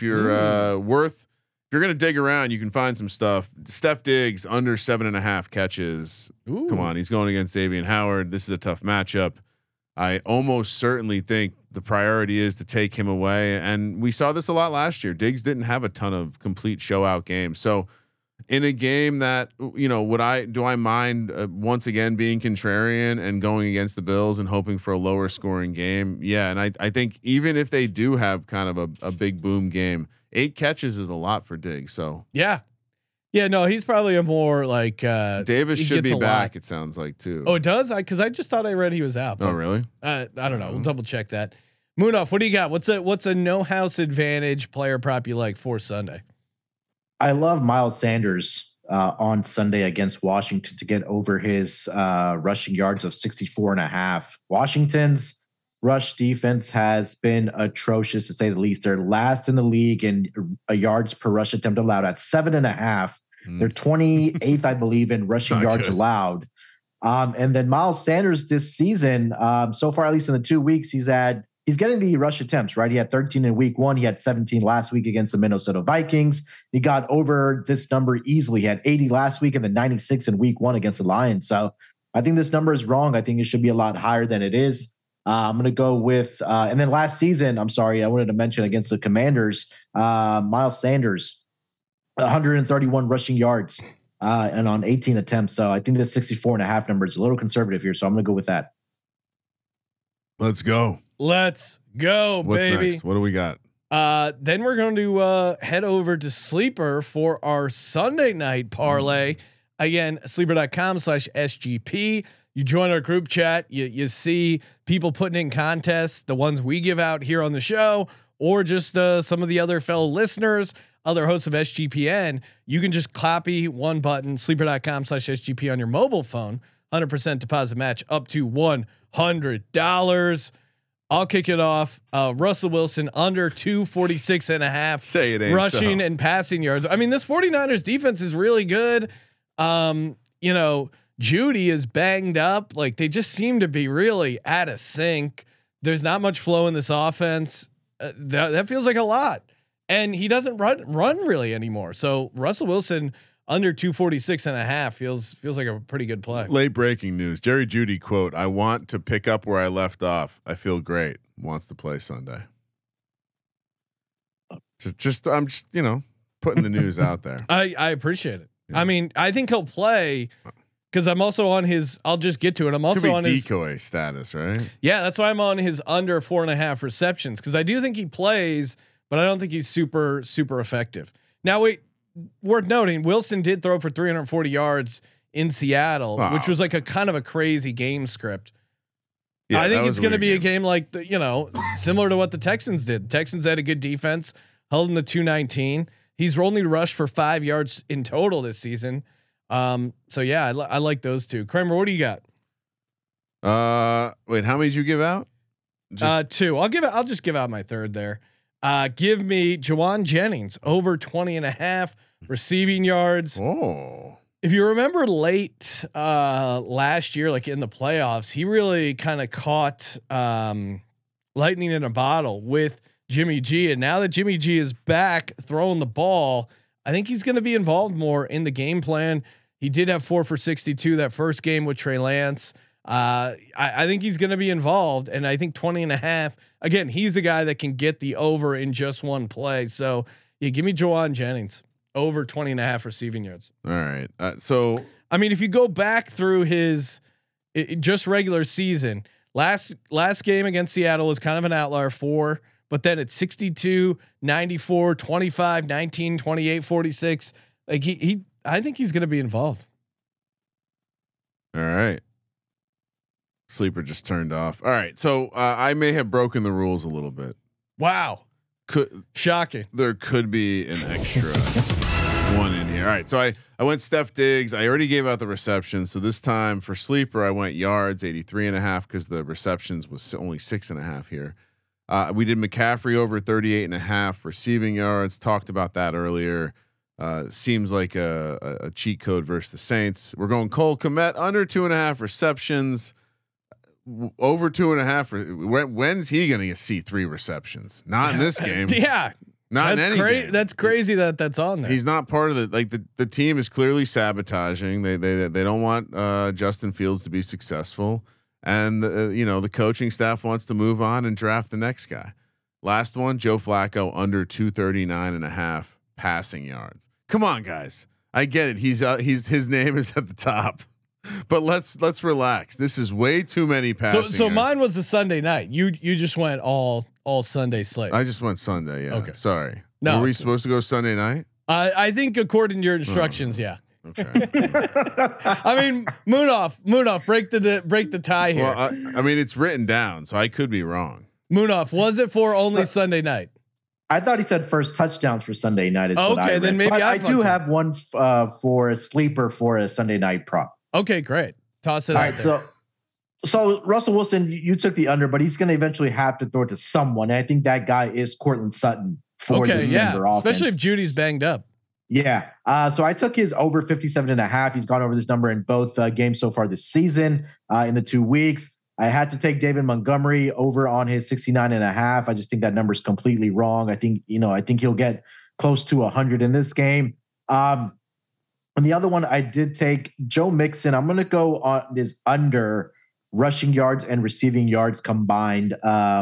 gonna dig around, you can find some stuff. Steph Diggs under 7.5 catches. Ooh. Come on, he's going against Xavier Howard. This is a tough matchup. I almost certainly think the priority is to take him away. And we saw this a lot last year. Diggs didn't have a ton of complete show out games. So in a game that, do I mind once again being contrarian and going against the Bills and hoping for a lower scoring game? Yeah. And I think even if they do have kind of a big boom game, 8 catches is a lot for Diggs. So yeah, no, he's probably a more like Davis should be back. It sounds like too. Oh, it does. Because I just thought I read he was out. Oh, really? I don't know. We'll double check that. Moonoff, what do you got? What's a No House Advantage player prop you like for Sunday? I love Miles Sanders on Sunday against Washington to get over his rushing yards of 64.5. Washington's rush defense has been atrocious, to say the least. They're last in the league in yards per rush attempt allowed at 7.5. They're 28th, I believe, in rushing yards allowed. And then Miles Sanders this season, so far, at least in the 2 weeks, he's getting the rush attempts, right? He had 13 in week 1. He had 17 last week against the Minnesota Vikings. He got over this number easily. He had 80 last week and then 96 in week 1 against the Lions. So I think this number is wrong. I think it should be a lot higher than it is. I'm going to go with, and then last season, I wanted to mention against the Commanders, Miles Sanders, 131 rushing yards and on 18 attempts. So I think this 64.5 number is a little conservative here. So I'm going to go with that. Let's go. What's baby. Next? What do we got? Then we're going to head over to Sleeper for our Sunday night parlay. Again, sleeper.com/SGP. You join our group chat. You see people putting in contests, the ones we give out here on the show, or just some of the other fellow listeners, other hosts of SGPN. You can just copy one button, sleeper.com/SGP on your mobile phone. 100% deposit match up to $100. I'll kick it off. Russell Wilson under 246.5. Say it ain't rushing so. and passing yards. I mean, this 49ers defense is really good. Judy is banged up. Like, they just seem to be really out of sync. There's not much flow in this offense. That feels like a lot. And he doesn't run really anymore. So Russell Wilson under 246.5 feels like a pretty good play. Late breaking news. Jerry Jeudy quote, "I want to pick up where I left off. I feel great. Wants to play Sunday." I'm just putting the news out there. I appreciate it. Yeah. I mean, I think he'll play because I'm also on his. I'll just get to it. I'm also on his decoy status, right? Yeah, that's why I'm on his under 4.5 receptions because I do think he plays, but I don't think he's super effective. Now, wait, worth noting, Wilson did throw for 340 yards in Seattle, which was like a kind of a crazy game script. Yeah, I think it's going to be a game like similar to what the Texans did. The Texans had a good defense, held him to 219. He's only rushed for 5 yards in total this season. So yeah, I like those two. Kramer, what do you got? Wait, how many did you give out? Two. I'll just give out my third there. Give me Jawan Jennings over 20.5 receiving yards. Oh, if you remember late last year, like in the playoffs, he really kind of caught lightning in a bottle with Jimmy G. And now that Jimmy G is back throwing the ball, I think he's going to be involved more in the game plan. He did have 4 for 62 that first game with Trey Lance. I think he's going to be involved, and I think 20.5. Again, he's a guy that can get the over in just one play. So yeah, give me Jawan Jennings over 20.5 receiving yards. All right. So I mean, if you go back through his just regular season, last game against Seattle was kind of an outlier 4, but then it's 62, 94, 25, 19, 28, 46. Like I think he's going to be involved. All right. Sleeper just turned off. All right. So I may have broken the rules a little bit. Wow. Shocking. There could be an extra one in here. All right. So I went Steph Diggs. I already gave out the receptions. So this time for Sleeper, I went yards 83.5 because the receptions was only 6.5 here. We did McCaffrey over 38.5 receiving yards. Talked about that earlier. Seems like a cheat code versus the Saints. We're going Cole Kmet under 2.5 receptions. Over 2.5. When's he going to see 3 receptions? Not in this game. Yeah, not in any game. That's crazy that that's on there. He's not part of the team is clearly sabotaging. They don't want Justin Fields to be successful, and the coaching staff wants to move on and draft the next guy. Last one, Joe Flacco under 239.5 passing yards. Come on, guys. I get it. His name is at the top. But let's relax. This is way too many passing. So mine was the Sunday night. You just went all Sunday slate. I just went Sunday. Yeah. Okay. Sorry. No. Were we supposed to go Sunday night? I think according to your instructions, yeah. Okay. I mean, Moonoff, break the tie here. Well, I mean, it's written down, so I could be wrong. Moonoff, was it for only Sunday night? I thought he said first touchdowns for Sunday night. Okay, then maybe I do have one for a sleeper for a Sunday night prop. Okay, great. Toss it out there. So Russell Wilson, you took the under, but he's going to eventually have to throw it to someone. And I think that guy is Cortland Sutton for this Denver offense. Especially if Judy's banged up. Yeah. So I took his over 57.5. He's gone over this number in both games so far this season. In the 2 weeks, I had to take David Montgomery over on his 69.5. I just think that number is completely wrong. I think he'll get close to 100 in this game. And the other one, I did take Joe Mixon. I'm going to go on this under rushing yards and receiving yards combined.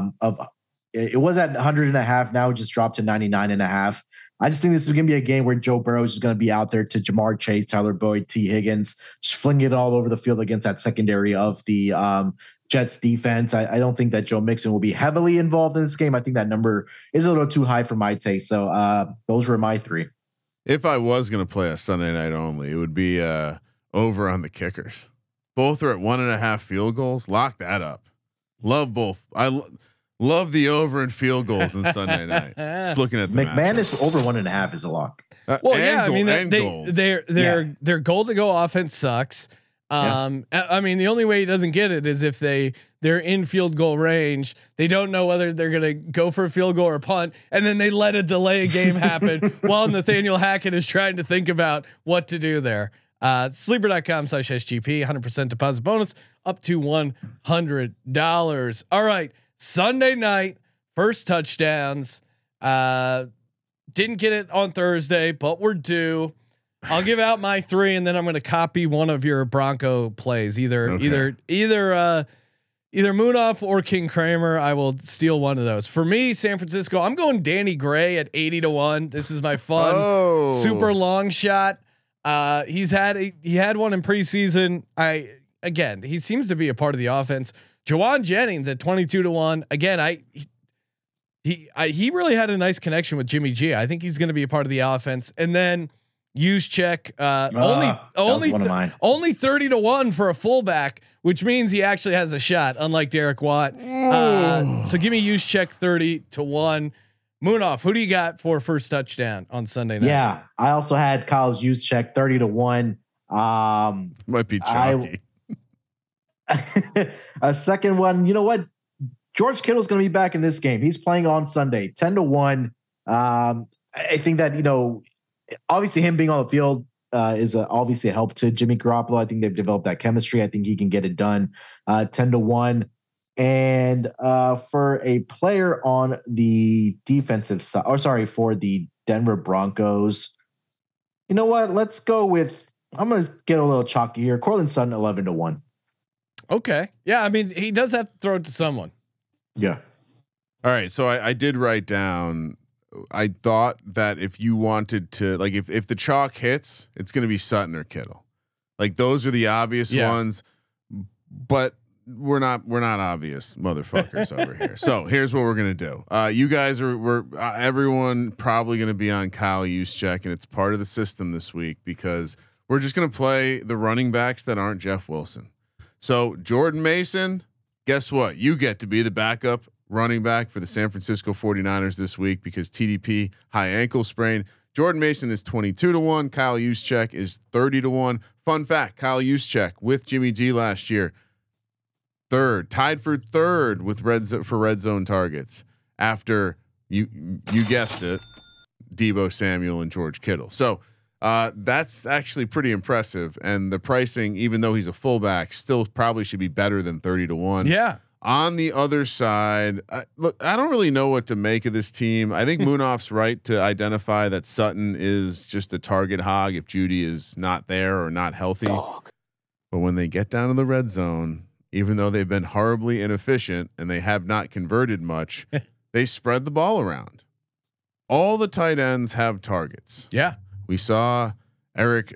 It was at 100.5. Now it just dropped to 99.5. I just think this is going to be a game where Joe Burrow is going to be out there to Jamar Chase, Tyler Boyd, T. Higgins, just flinging it all over the field against that secondary of the Jets defense. I don't think that Joe Mixon will be heavily involved in this game. I think that number is a little too high for my taste. So those were my 3. If I was going to play a Sunday night only, it would be over on the kickers. Both are at 1.5 field goals. Lock that up. Love both. Love the over in field goals on Sunday night. Just looking at the McManus over 1.5 is a lock. Well, yeah, I mean their goal to go offense sucks. I mean the only way he doesn't get it is if they're in field goal range. They don't know whether they're gonna go for a field goal or punt, and then they let a delay a game happen while Nathaniel Hackett is trying to think about what to do there. Sleeper.com/SGP 100% deposit bonus up to $100. All right. Sunday night, first touchdowns. Didn't get it on Thursday, but we're due. I'll give out my 3, and then I'm going to copy one of your Bronco plays. Either Moonoff or King Kramer. I will steal one of those. For me, San Francisco, I'm going Danny Gray at 80-1. This is my fun, super long shot. He had one in preseason. He seems to be a part of the offense. Jawan Jennings at 22-1. Again, he really had a nice connection with Jimmy G. I think he's going to be a part of the offense. And then Juszczyk, only 30-1 for a fullback, which means he actually has a shot, unlike Derek Watt. So give me Juszczyk 30-1. Moonoff, who do you got for first touchdown on Sunday night? Yeah, I also had Kyle Juszczyk 30-1. Might be chalky. A second one. You know what? George Kittle's going to be back in this game. He's playing on Sunday, 10-1. I think that, obviously him being on the field is obviously a help to Jimmy Garoppolo. I think they've developed that chemistry. I think he can get it done. 10-1. And for a player on the defensive side, for the Denver Broncos, you know what? Let's go with, I'm going to get a little chalky here. Courtland Sutton, 11-1. Okay. Yeah. I mean, he does have to throw it to someone. Yeah. All right. So I did write down, I thought that if you wanted to, like, if the chalk hits, it's going to be Sutton or Kittle. Like, those are the obvious ones, but we're not obvious motherfuckers over here. So here's what we're going to do. You guys everyone probably going to be on Kyle Juszczyk, and it's part of the system this week because we're just going to play the running backs that aren't Jeff Wilson. So Jordan Mason, guess what? You get to be the backup running back for the San Francisco 49ers this week because TDP high ankle sprain. Jordan Mason is 22-1. Kyle Juszczyk is 30-1. Fun fact: Kyle Juszczyk with Jimmy G last year, tied for third with red zone targets after you guessed it, Deebo Samuel and George Kittle. So that's actually pretty impressive. And the pricing, even though he's a fullback, still probably should be better than 30-1. Yeah. On the other side, look, I don't really know what to make of this team. I think Moonoff's right to identify that Sutton is just a target hog if Judy is not there or not healthy. But when they get down to the red zone, even though they've been horribly inefficient and they have not converted much, they spread the ball around. All the tight ends have targets. Yeah. We saw Eric,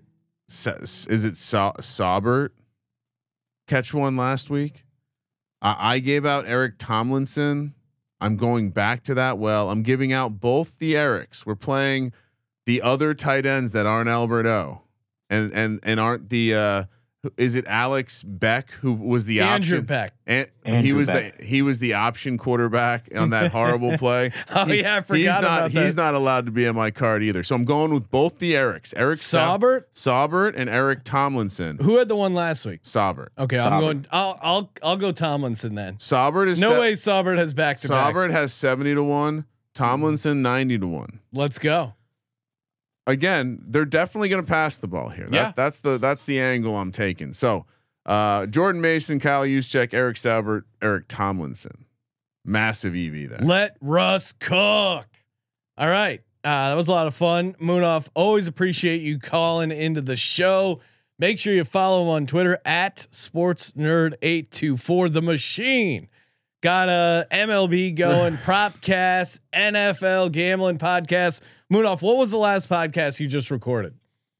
Saubert catch one last week. I gave out Eric Tomlinson. I'm going back to that. Well, I'm giving out both the Erics. We're playing the other tight ends that aren't Alberto and aren't the is it Alex Beck who was the Andrew option? Beck. And he was the option quarterback on that horrible play. I forgot about that. He's not allowed to be on my card either. So I'm going with both the Erics. Eric Saubert and Eric Tomlinson. Who had the one last week? Saubert. Okay, Saubert. I'm going. I'll go Tomlinson then. Saubert is no way. Saubert has back to back. Saubert has 70-1. Tomlinson 90-1. Let's go. Again, they're definitely going to pass the ball here. That's the angle I'm taking. So Jordan Mason, Kyle Juszczyk, Eric Saubert, Eric Tomlinson, massive EV there. Let Russ cook. All right, that was a lot of fun. Moonoff, always appreciate you calling into the show. Make sure you follow him on Twitter at SportsNerd824. The Machine got a MLB going, Propcast, NFL gambling podcast. Moonoff, what was the last podcast you just recorded?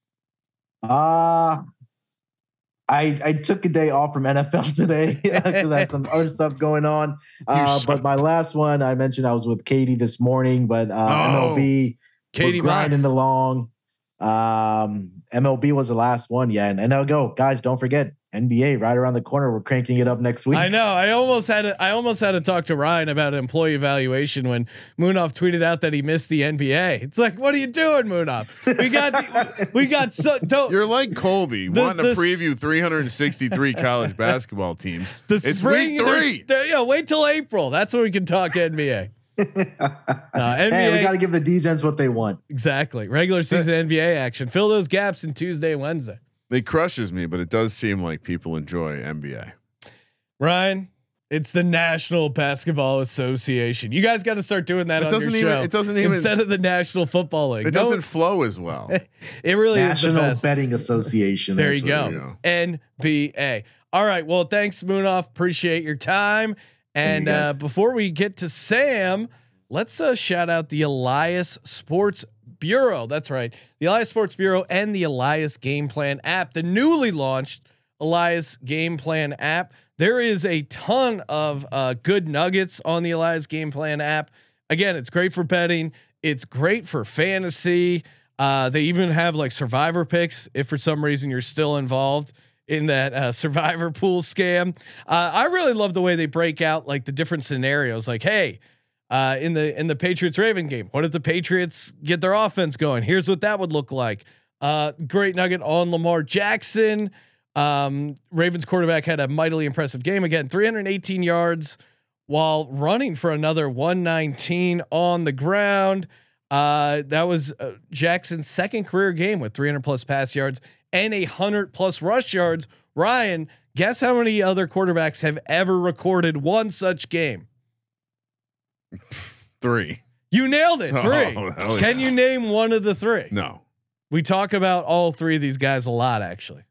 I took a day off from NFL today because I had some other stuff going on. But my last one, I mentioned I was with Katie this morning, but MLB, Katie grinding along. MLB was the last one. Yeah. And I'll go, guys, don't forget NBA right around the corner. We're cranking it up next week. I know. I almost had to talk to Ryan about employee evaluation when Munaf tweeted out that he missed the NBA. It's like, what are you doing, Munaf? We got so. You're like Colby wanting to preview 363 college basketball teams. It's week 3. Wait till April. That's when we can talk NBA. NBA. Hey, we got to give the D-Gens what they want. Exactly. Regular season NBA action. Fill those gaps in Tuesday and Wednesday. It crushes me, but it does seem like people enjoy NBA. Ryan, it's the National Basketball Association. You guys got to start doing that on your show. It doesn't even instead of the National Football League. It doesn't flow as well. It really National is the best. Betting Association. There you go. NBA. All right. Well, thanks, Munaf. Appreciate your time. And before we get to Sam, let's shout out the Elias Sports Bureau. That's right. The Elias Sports Bureau and the Elias Game Plan app, the newly launched Elias Game Plan app. There is a ton of good nuggets on the Elias Game Plan app. Again, it's great for betting. It's great for fantasy. They even have like survivor picks if for some reason you're still involved in that survivor pool scam. I really love the way they break out like the different scenarios. Like, hey, in the Patriots Raven game, what if the Patriots get their offense going? Here's what that would look like. Great nugget on Lamar Jackson. Ravens quarterback had a mightily impressive game again, 318 yards while running for another 119 on the ground. That was Jackson's second career game with 300 plus pass yards and 100 plus rush yards. Ryan, guess how many other quarterbacks have ever recorded one such game? 3. You nailed it. 3. Oh, Can you name one of the 3? No. We talk about all 3 of these guys a lot, actually.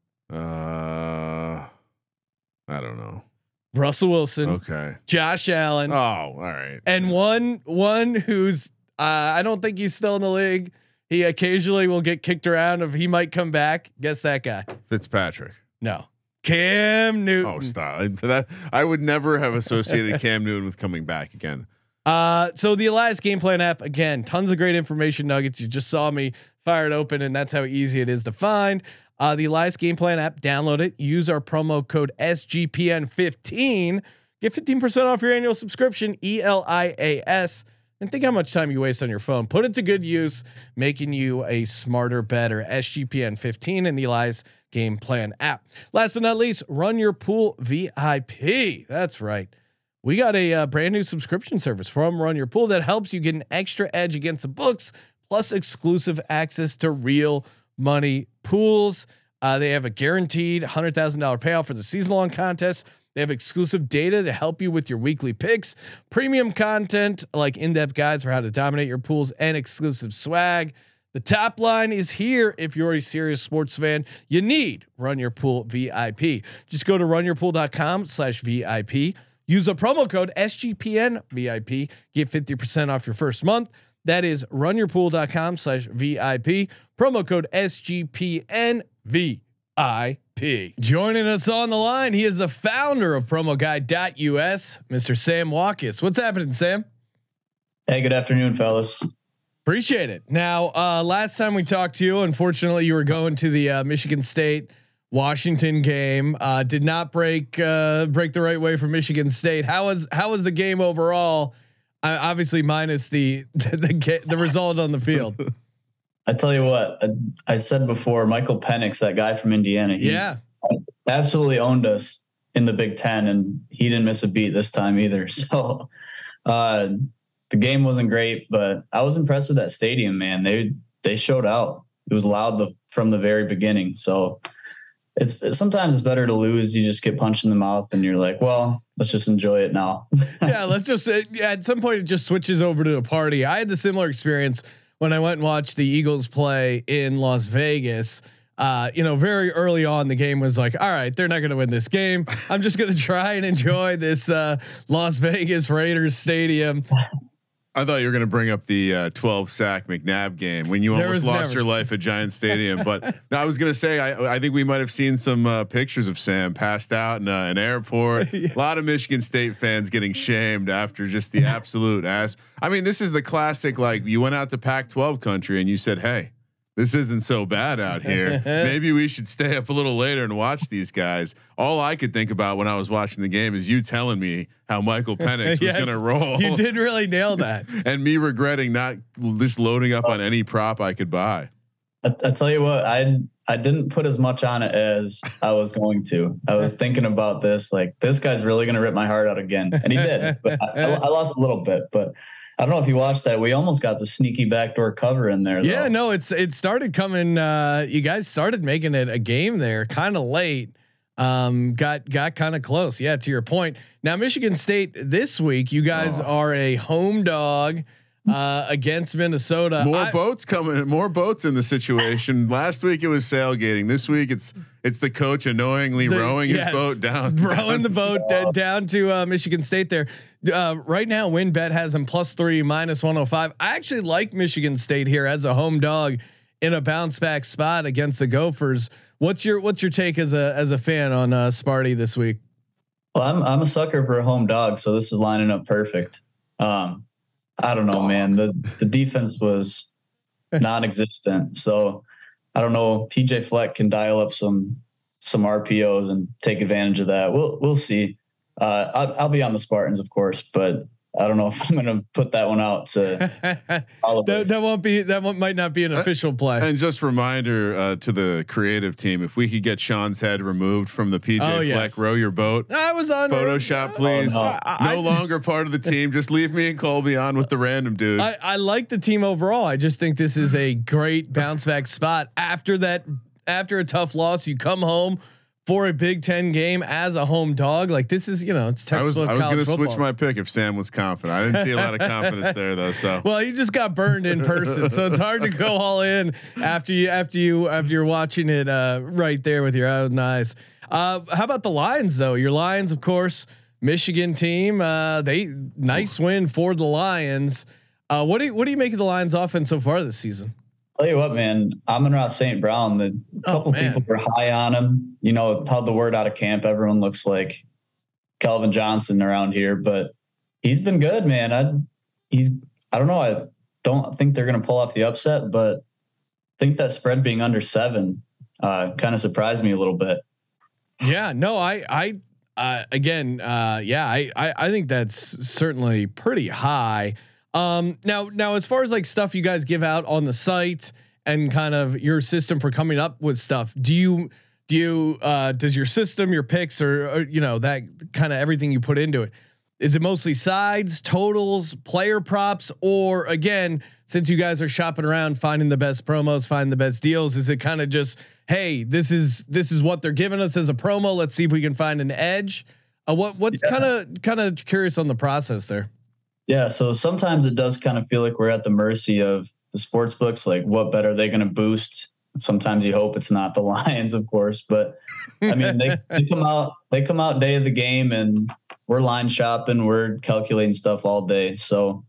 I don't know. Russell Wilson. Okay. Josh Allen. Oh, all right. And one who's I don't think he's still in the league. He occasionally will get kicked around if he might come back. Guess that guy. Fitzpatrick. No. Cam Newton. Oh, stop. That I would never have associated Cam Newton with coming back again. So the Elias Game Plan app, again, tons of great information nuggets. You just saw me fire it open, and that's how easy it is to find. The Elias Game Plan app, download it. Use our promo code SGPN15. Get 15% off your annual subscription, ELIAS. And think how much time you waste on your phone. Put it to good use, making you a smarter, better. SGPN15 and the Elias Game Plan app. Last but not least, Run Your Pool VIP. That's right. We got a brand new subscription service from Run Your Pool that helps you get an extra edge against the books, plus exclusive access to real money pools. They have a guaranteed $100,000 payout for the season-long contest. They have exclusive data to help you with your weekly picks, premium content like in-depth guides for how to dominate your pools, and exclusive swag. The top line is here. If you're a serious sports fan, you need Run Your Pool VIP. Just go to runyourpool.com/VIP. Use a promo code SGPN VIP. Get 50% off your first month. That is runyourpool.com/VIP. Promo code SGPN VIP. Joining us on the line, he is the founder of PromoGuide.us, Mr. Sam Watkins. What's happening, Sam? Hey, good afternoon, fellas. Appreciate it. Now, last time we talked to you, unfortunately, you were going to the Michigan State Washington game. Did not break the right way for Michigan State. How was the game overall? Obviously, minus the result on the field. I tell you what, I said before, Michael Penix, that guy from Indiana, he absolutely owned us in the Big Ten, and he didn't miss a beat this time either. So the game wasn't great, but I was impressed with that stadium, man. They showed out. It was loud from the very beginning. So it's sometimes it's better to lose. You just get punched in the mouth and you're like, well, let's just enjoy it now. Yeah. Let's just, at some point it just switches over to a party. I had the similar experience when I went and watched the Eagles play in Las Vegas. Very early on, the game was like, all right, they're not going to win this game. I'm just going to try and enjoy this Las Vegas Raiders stadium. I thought you were going to bring up the 12 sack McNabb game when you almost lost your life at Giant Stadium. But no, I was going to say, I think we might've seen some pictures of Sam passed out in an airport. Yeah. A lot of Michigan State fans getting shamed after just the absolute ass. I mean, this is the classic, like you went out to Pac-12 country and you said, hey, this isn't so bad out here. Maybe we should stay up a little later and watch these guys. All I could think about when I was watching the game is you telling me how Michael Penix was going to roll. You did really nail that. And me regretting not just loading up on any prop I could buy. I tell you what, I didn't put as much on it as I was going to. I was thinking about this, like, this guy's really going to rip my heart out again. And he did, but I lost a little bit, but I don't know if you watched that. We almost got the sneaky backdoor cover in there. Yeah, no, it started coming. You guys started making it a game there kind of late. Got kind of close. Yeah. To your point. Now, Michigan State this week, you guys are a home dog against Minnesota. More boats coming, more boats in the situation. Last week it was sailgating. This week it's the coach annoyingly rowing his boat down, rowing the boat down to Michigan State there. Right now, WinBet has them +3 -105. I actually like Michigan State here as a home dog in a bounce back spot against the Gophers. What's your take as a fan on Sparty this week? Well, I'm a sucker for a home dog, so this is lining up perfect. I don't know, man. The defense was non-existent, so I don't know. PJ Fleck can dial up some RPOs and take advantage of that. We'll see. I'll be on the Spartans, of course, but I don't know if I'm going to put that one out to all of us. That one might not be an official play. And just reminder to the creative team, if we could get Sean's head removed from the PJ Fleck row your boat. I was on Photoshop, please. No longer part of the team. Just leave me and Colby on with the random dude. I like the team overall. I just think this is a great bounce back spot after a tough loss. You come home for a Big Ten game as a home dog. Like, this is, it's textbook. I was going to switch my pick if Sam was confident. I didn't see a lot of confidence there though. So, well, you just got burned in person, so it's hard to go all in after you're watching it right there with your own eyes. How about the Lions though? Your Lions, of course, Michigan team. Nice win for the Lions. What do you make of the Lions offense so far this season? Tell you what, man, Amon-Ra St. Brown, a couple people were high on him. How the word out of camp, everyone looks like Calvin Johnson around here, but he's been good, man. I don't know. I don't think they're going to pull off the upset, but I think that spread being under 7 kind of surprised me a little bit. Yeah, no, I think that's certainly pretty high. Now as far as like stuff you guys give out on the site and kind of your system for coming up with stuff, does your system, your picks or that kind of everything you put into it, is it mostly sides, totals, player props, or again, since you guys are shopping around, finding the best promos, finding the best deals, is it kind of just, hey, this is what they're giving us as a promo. Let's see if we can find an edge. What's kind of curious on the process there? Yeah, so sometimes it does kind of feel like we're at the mercy of the sports books. Like, what bet are they going to boost? Sometimes you hope it's not the Lions, of course, but I mean, they come out day of the game and we're line shopping, we're calculating stuff all day. So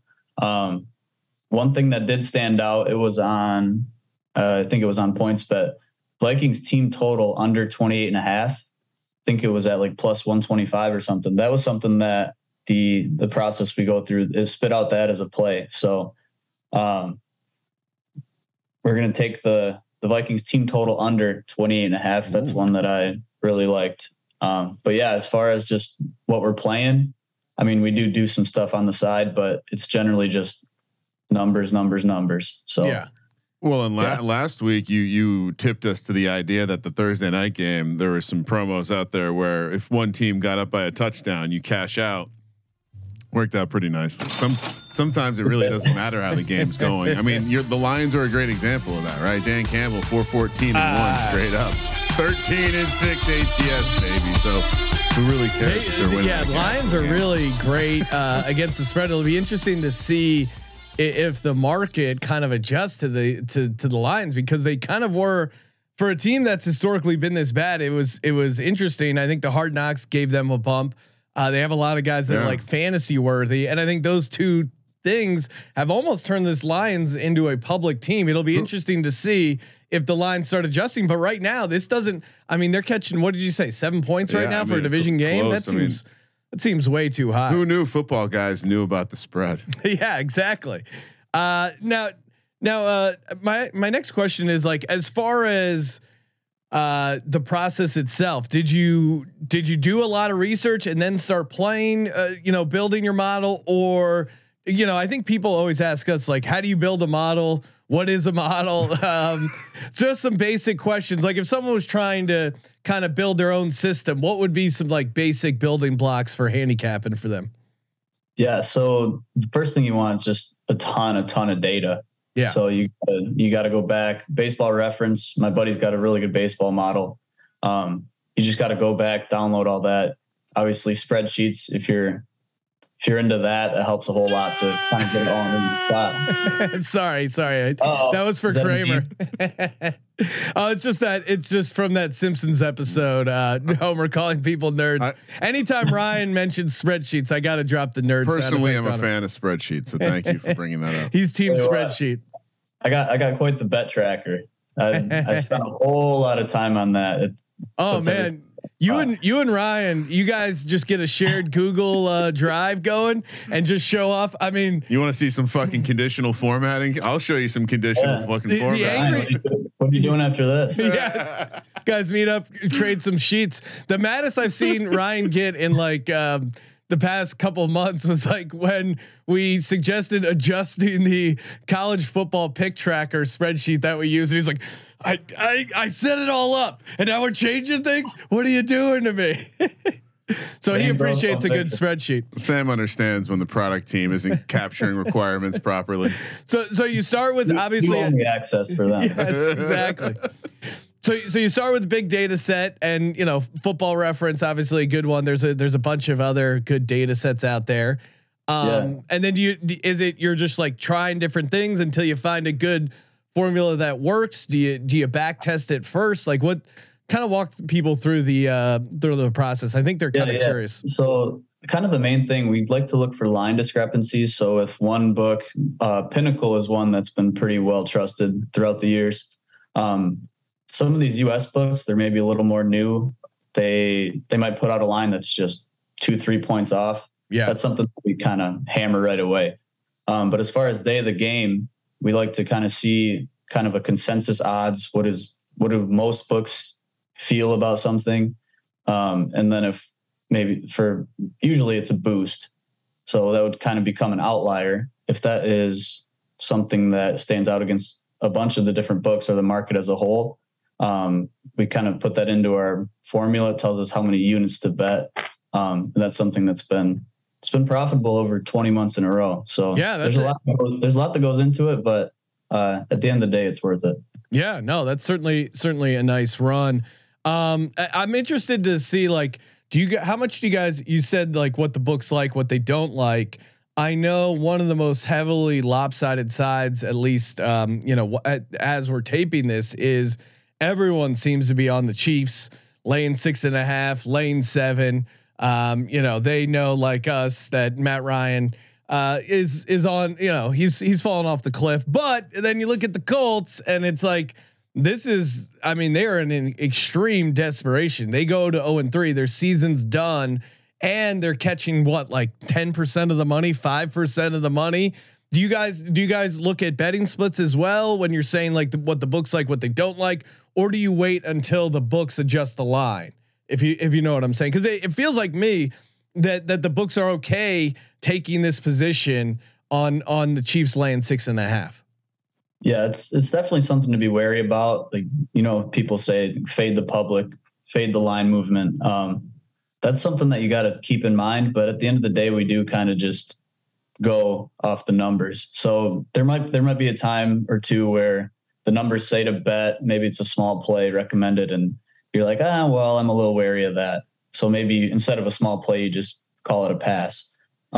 one thing that did stand out, it was on, I think it was on PointsBet, Vikings team total under 28.5. I think it was at like +125 or something. That was something that the process we go through is spit out that as a play. So we're going to take the Vikings team total under 28.5. That's one that I really liked. But yeah, as far as just what we're playing, I mean, we do some stuff on the side, but it's generally just numbers. So yeah. Well, and last week you tipped us to the idea that the Thursday night game, there were some promos out there where if one team got up by a touchdown, you cash out. Worked out pretty nicely. Sometimes it really doesn't matter how the game's going. I mean, the Lions are a great example of that, right? Dan Campbell, 4-14-1 straight up, 13-6 ATS, baby. So who really cares if they're winning? Yeah, Lions are really great against the spread. It'll be interesting to see if the market kind of adjusts to the Lions, because they kind of were, for a team that's historically been this bad. It was interesting. I think the Hard Knocks gave them a bump. They have a lot of guys that are like fantasy worthy. And I think those two things have almost turned this Lions into a public team. It'll be interesting to see if the Lions start adjusting, but right now this doesn't, I mean, they're catching, what did you say? 7 points right now for a division game. That seems way too high. Who knew football guys knew about the spread? Yeah, exactly. Now Now, my next question is like, as far as the process itself, did you do a lot of research and then start playing, building your model? Or, I think people always ask us like, how do you build a model? What is a model? Just some basic questions. Like if someone was trying to kind of build their own system, what would be some like basic building blocks for handicapping for them? Yeah. So the first thing you want is just a ton of data. Yeah. So you got to go back. Baseball Reference. My buddy's got a really good baseball model. You just got to go back, download all that. Obviously, spreadsheets. If you're into that, it helps a whole lot to kind of get it all in the spot. sorry. That was for Kramer. It's just from that Simpsons episode. Homer calling people nerds. Anytime Ryan mentions spreadsheets, I got to drop the nerd. Personally, I'm a fan of spreadsheets, so thank you for bringing that up. He's team spreadsheet. I got quite the bet tracker. I spent a whole lot of time on that. Man. You and Ryan, you guys just get a shared Google Drive going and just show off. I mean, you want to see some fucking conditional formatting? I'll show you some conditional fucking formatting. What are you doing after this? Yeah, guys, meet up, trade some sheets. The maddest I've seen Ryan get in like the past couple of months was like when we suggested adjusting the college football pick tracker spreadsheet that we use. And he's like, I set it all up and now we're changing things. What are you doing to me? So he appreciates a good spreadsheet. Sam understands when the product team isn't capturing requirements properly. So you start with obviously only access for that. Yes, exactly. So you start with a big data set, and Football Reference, obviously a good one. There's a bunch of other good data sets out there. And then you're just like trying different things until you find a good formula that works? Do you back test it first? Like what kind of walk people through the process? I think they're kind of curious. So kind of the main thing, we'd like to look for line discrepancies. So if one book, Pinnacle is one that's been pretty well trusted throughout the years. Some of these US books, they're maybe a little more new. They might put out a line that's just 2-3 points off. Yeah. That's something we kind of hammer right away. But as far as the game, we like to kind of see kind of a consensus odds. What do most books feel about something? And then if maybe usually it's a boost. So that would kind of become an outlier. If that is something that stands out against a bunch of the different books or the market as a whole, we kind of put that into our formula. It tells us how many units to bet. And that's something it's been profitable over 20 months in a row. So yeah, there's a lot that goes into it, but at the end of the day, it's worth it. Yeah, no, that's certainly a nice run. I'm interested to see, like, how much do you guys, you said like what the books like, what they don't like. I know one of the most heavily lopsided sides, at least, as we're taping this, is everyone seems to be on the Chiefs, laying 6.5, laying 7. They know, like us, that Matt Ryan is on, he's fallen off the cliff. But then you look at the Colts and it's like, they are in an extreme desperation. They go to 0-3, their season's done, and they're catching like 10% of the money, 5% of the money. Do you guys look at betting splits as well when you're saying like what the books like, what they don't like, or do you wait until the books adjust the line? If you know what I'm saying, because it feels like me that the books are okay taking this position on the Chiefs laying 6.5. Yeah, it's definitely something to be wary about. Like, people say fade the public, fade the line movement. That's something that you got to keep in mind. But at the end of the day, we do kind of just go off the numbers. So there might be a time or two where the numbers say to bet, maybe it's a small play recommended, and you're like, well, I'm a little wary of that. So maybe instead of a small play, you just call it a pass.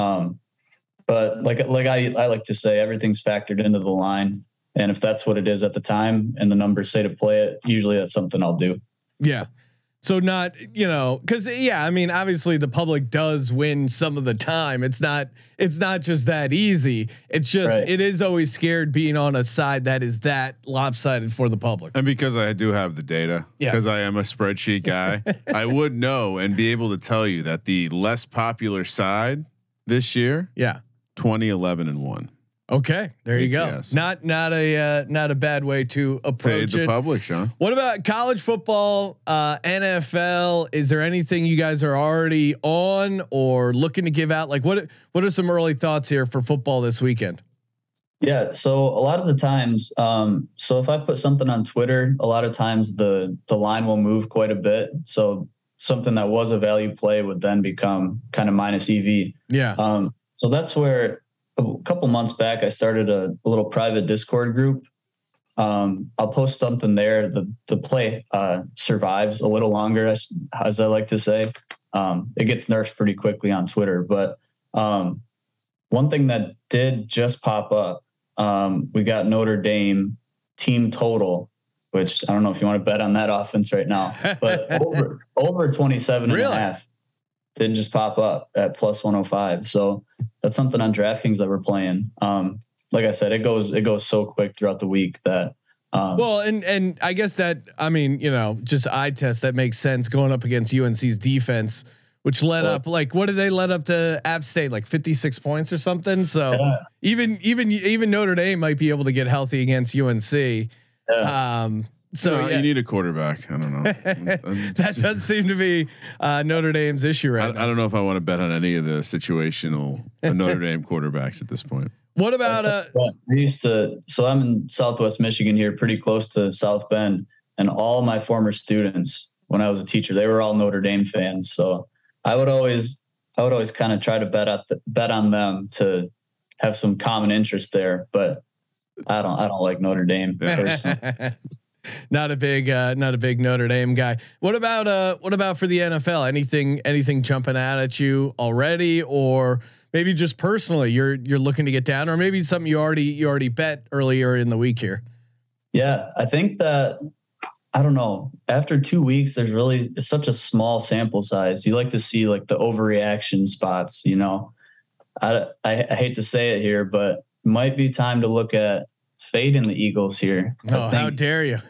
But like I like to say, everything's factored into the line. And if that's what it is at the time and the numbers say to play it, usually that's something I'll do. Yeah. So not, cause obviously the public does win some of the time. It's not just that easy. It's just, right. It is always scared being on a side that is that lopsided for the public. And because I do have the data, because I am a spreadsheet guy, I would know and be able to tell you that the less popular side this year, 20, 11 and 1. Okay, there you go. Not a bad way to approach the public, Sean. What about college football, NFL? Is there anything you guys are already on or looking to give out? Like what are some early thoughts here for football this weekend? Yeah, so a lot of the times, so if I put something on Twitter, a lot of times the line will move quite a bit. So something that was a value play would then become kind of minus EV. Yeah. So that's where a couple months back I started a little private Discord group. I'll post something there. The play survives a little longer, as I like to say. It gets nerfed pretty quickly on Twitter, but one thing that did just pop up, we got Notre Dame team total, which I don't know if you want to bet on that offense right now, but over 27 and a half did just pop up at plus 105. So that's something on DraftKings that we're playing. Like I said, it goes so quick throughout the week that, well, and I guess that, I mean, just eye test, that makes sense going up against UNC's defense, which led up, like, what did they let up to App State? Like 56 points or something. So even Notre Dame might be able to get healthy against UNC. Yeah. You need a quarterback. I don't know. That does seem to be Notre Dame's issue right now. I don't know if I want to bet on any of the situational Notre Dame quarterbacks at this point. What about so I'm in Southwest Michigan here, pretty close to South Bend, and all my former students when I was a teacher, they were all Notre Dame fans. So I would always kind of try to bet on them to have some common interest there, but I don't like Notre Dame personally. Not a big Notre Dame guy. What about for the NFL? Anything jumping out at you already, or maybe just personally you're looking to get down, or maybe something you already bet earlier in the week here? Yeah, I think that, I don't know, after 2 weeks, it's such a small sample size. You like to see like the overreaction spots, I hate to say it here, but it might be time to look at fading the Eagles here. Oh, how dare you?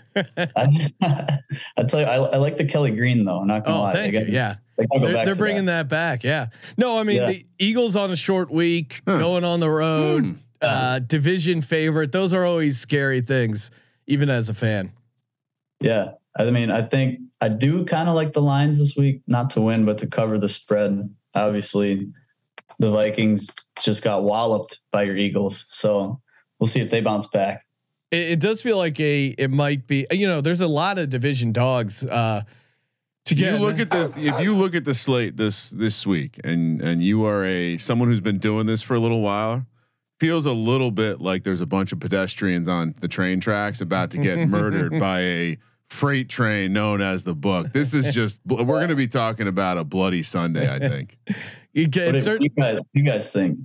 I tell you, I like the Kelly Green though. I'm not gonna lie. Thank you. Yeah, they're bringing that back. Yeah. No, I mean the Eagles on a short week, going on the road, division favorite. Those are always scary things, even as a fan. Yeah, I mean, I think I do kind of like the Lions this week, not to win, but to cover the spread. Obviously, the Vikings just got walloped by your Eagles, so we'll see if they bounce back. It does feel like it might be, there's a lot of division dogs to get. You look at this, if you look at the slate this week and you are someone who's been doing this for a little while, feels a little bit like there's a bunch of pedestrians on the train tracks about to get murdered by a freight train known as the Book. This is just, we're going to be talking about a bloody Sunday, I think. You guys think?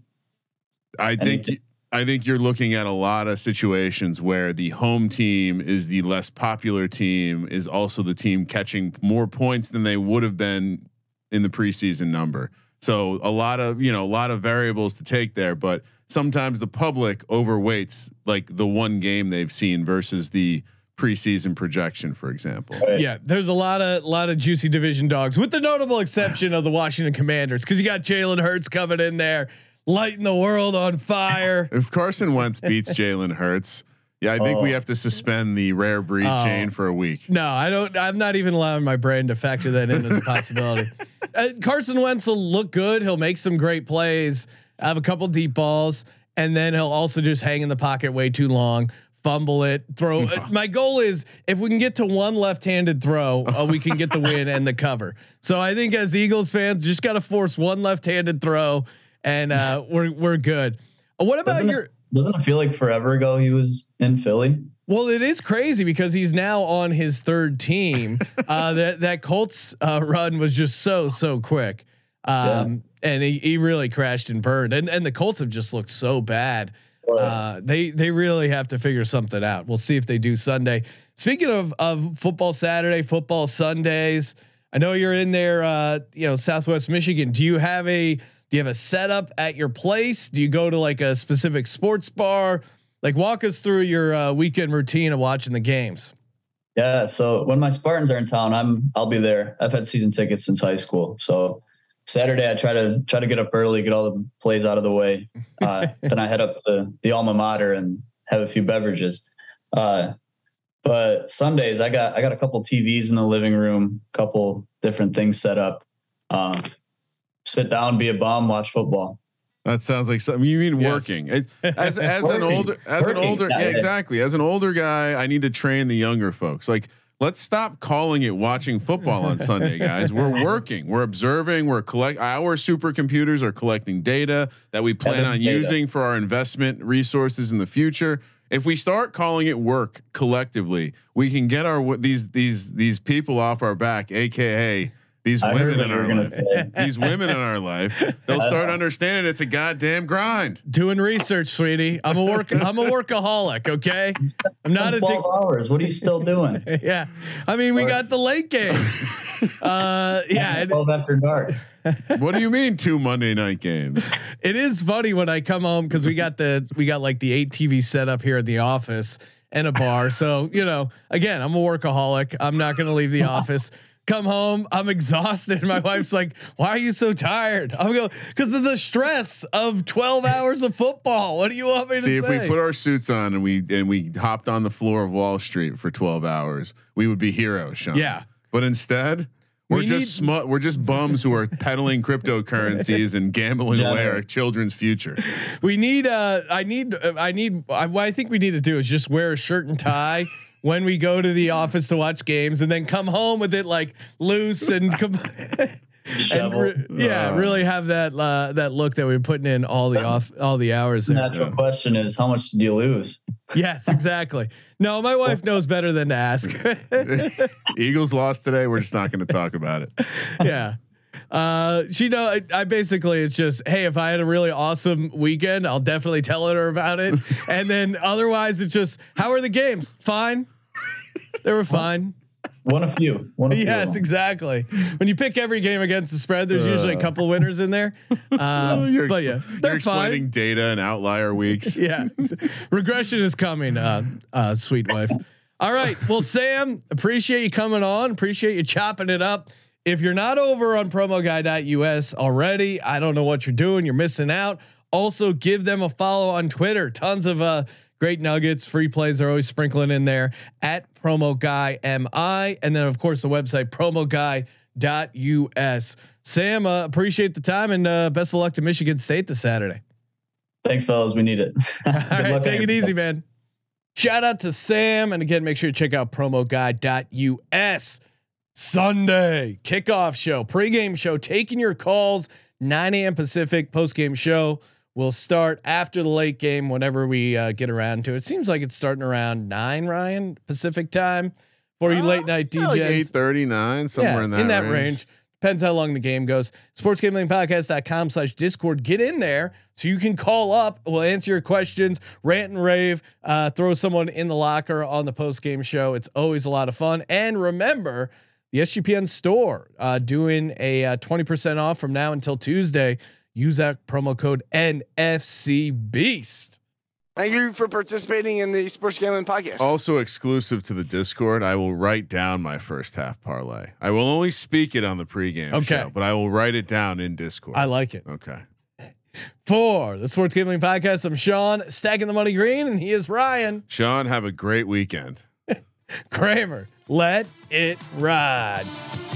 I think you're looking at a lot of situations where the home team is the less popular team, is also the team catching more points than they would have been in the preseason number. So a lot of variables to take there, but sometimes the public overweights like the one game they've seen versus the preseason projection, for example. Yeah, there's a lot of juicy division dogs, with the notable exception of the Washington Commanders, because you got Jalen Hurts coming in there, lighting the world on fire. If Carson Wentz beats Jalen Hurts, I think we have to suspend the rare breed chain for a week. No, I don't. I'm not even allowing my brain to factor that in as a possibility. Carson Wentz will look good. He'll make some great plays, have a couple deep balls, and then he'll also just hang in the pocket way too long, fumble it, throw. My goal is if we can get to one left-handed throw, we can get the win and the cover. So I think as Eagles fans, just got to force one left-handed throw, and we're good. What about Doesn't it feel like forever ago he was in Philly? Well, it is crazy because he's now on his third team. That Colts run was just so quick, and he really crashed and burned. And the Colts have just looked so bad. They really have to figure something out. We'll see if they do Sunday. Speaking of football Saturday, football Sundays, I know you're in there. Southwest Michigan. Do you have a setup at your place? Do you go to like a specific sports bar? Like, walk us through your weekend routine of watching the games. Yeah. So when my Spartans are in town, I'll be there. I've had season tickets since high school. So Saturday I try to get up early, get all the plays out of the way. Then I head up to the alma mater and have a few beverages. But Sundays I got a couple TVs in the living room, couple different things set up. Sit down, be a bum, watch football. That sounds like something you mean working. As an older, yeah, exactly. As an older guy, I need to train the younger folks. Like, let's stop calling it watching football on Sunday, guys. We're working, we're observing, our supercomputers are collecting data that we plan on using for our investment resources in the future. If we start calling it work collectively, we can get these people off our back, AKA these women in our life. These women in our life, they'll start understanding it's a goddamn grind. Doing research, sweetie. I'm a workaholic. Okay, I'm not 12 hours. What are you still doing? Yeah, I mean, we got the late game. Yeah, 12 after dark. What do you mean 2 Monday night games? It is funny when I come home because we got like the 8 TV set up here at the office and a bar. So again, I'm a workaholic. I'm not going to leave the office. Come home, I'm exhausted. My wife's like, "Why are you so tired?" I'm going, "Because of the stress of 12 hours of football." What do you want me to say? If we put our suits on and we hopped on the floor of Wall Street for 12 hours, we would be heroes, Sean. Yeah. But instead, we're just bums who are peddling cryptocurrencies and gambling away our children's future. We need what I think we need to do is just wear a shirt and tie when we go to the office to watch games, and then come home with it like loose and really have that look that we're putting in all the hours. The natural question is, how much did you lose? Yes, exactly. No, my wife knows better than to ask. Eagles lost today. We're just not going to talk about it. Yeah. I basically, it's just, hey, if I had a really awesome weekend, I'll definitely tell her about it. And then otherwise it's just, how are the games? Fine. They were fine. Won a few. Yes, exactly. When you pick every game against the spread, there's usually a couple winners in there. You're explaining data and outlier weeks. Yeah. Regression is coming, sweet wife. All right. Well, Sam, appreciate you coming on. Appreciate you chopping it up. If you're not over on promoguy.us already, I don't know what you're doing. You're missing out. Also, give them a follow on Twitter. Tons of great nuggets, free plays are always sprinkling in there at PromoGuyMI. And then, of course, the website promoguy.us. Sam, appreciate the time and best of luck to Michigan State this Saturday. Thanks, fellas. We need it. All right, take it easy, man. Shout out to Sam. And again, make sure you check out promoguy.us. Sunday kickoff show, pregame show, taking your calls, 9 a.m. Pacific. Postgame show will start after the late game whenever we get around to it. Seems like it's starting around 9, Ryan, Pacific time for you late night DJs. Like 8:39, somewhere in that range. Depends how long the game goes. sportsgamblingpodcast.com/Discord. Get in there so you can call up. We'll answer your questions, rant and rave, throw someone in the locker on the postgame show. It's always a lot of fun. And remember, the SGPN store doing a 20% off from now until Tuesday. Use that promo code NFC Beast. Thank you for participating in the Sports Gambling Podcast. Also exclusive to the Discord, I will write down my first half parlay. I will only speak it on the pregame show, but I will write it down in Discord. I like it. Okay. For the Sports Gambling Podcast, I'm Sean, stacking the money green, and he is Ryan. Sean, have a great weekend. Kramer, let it ride.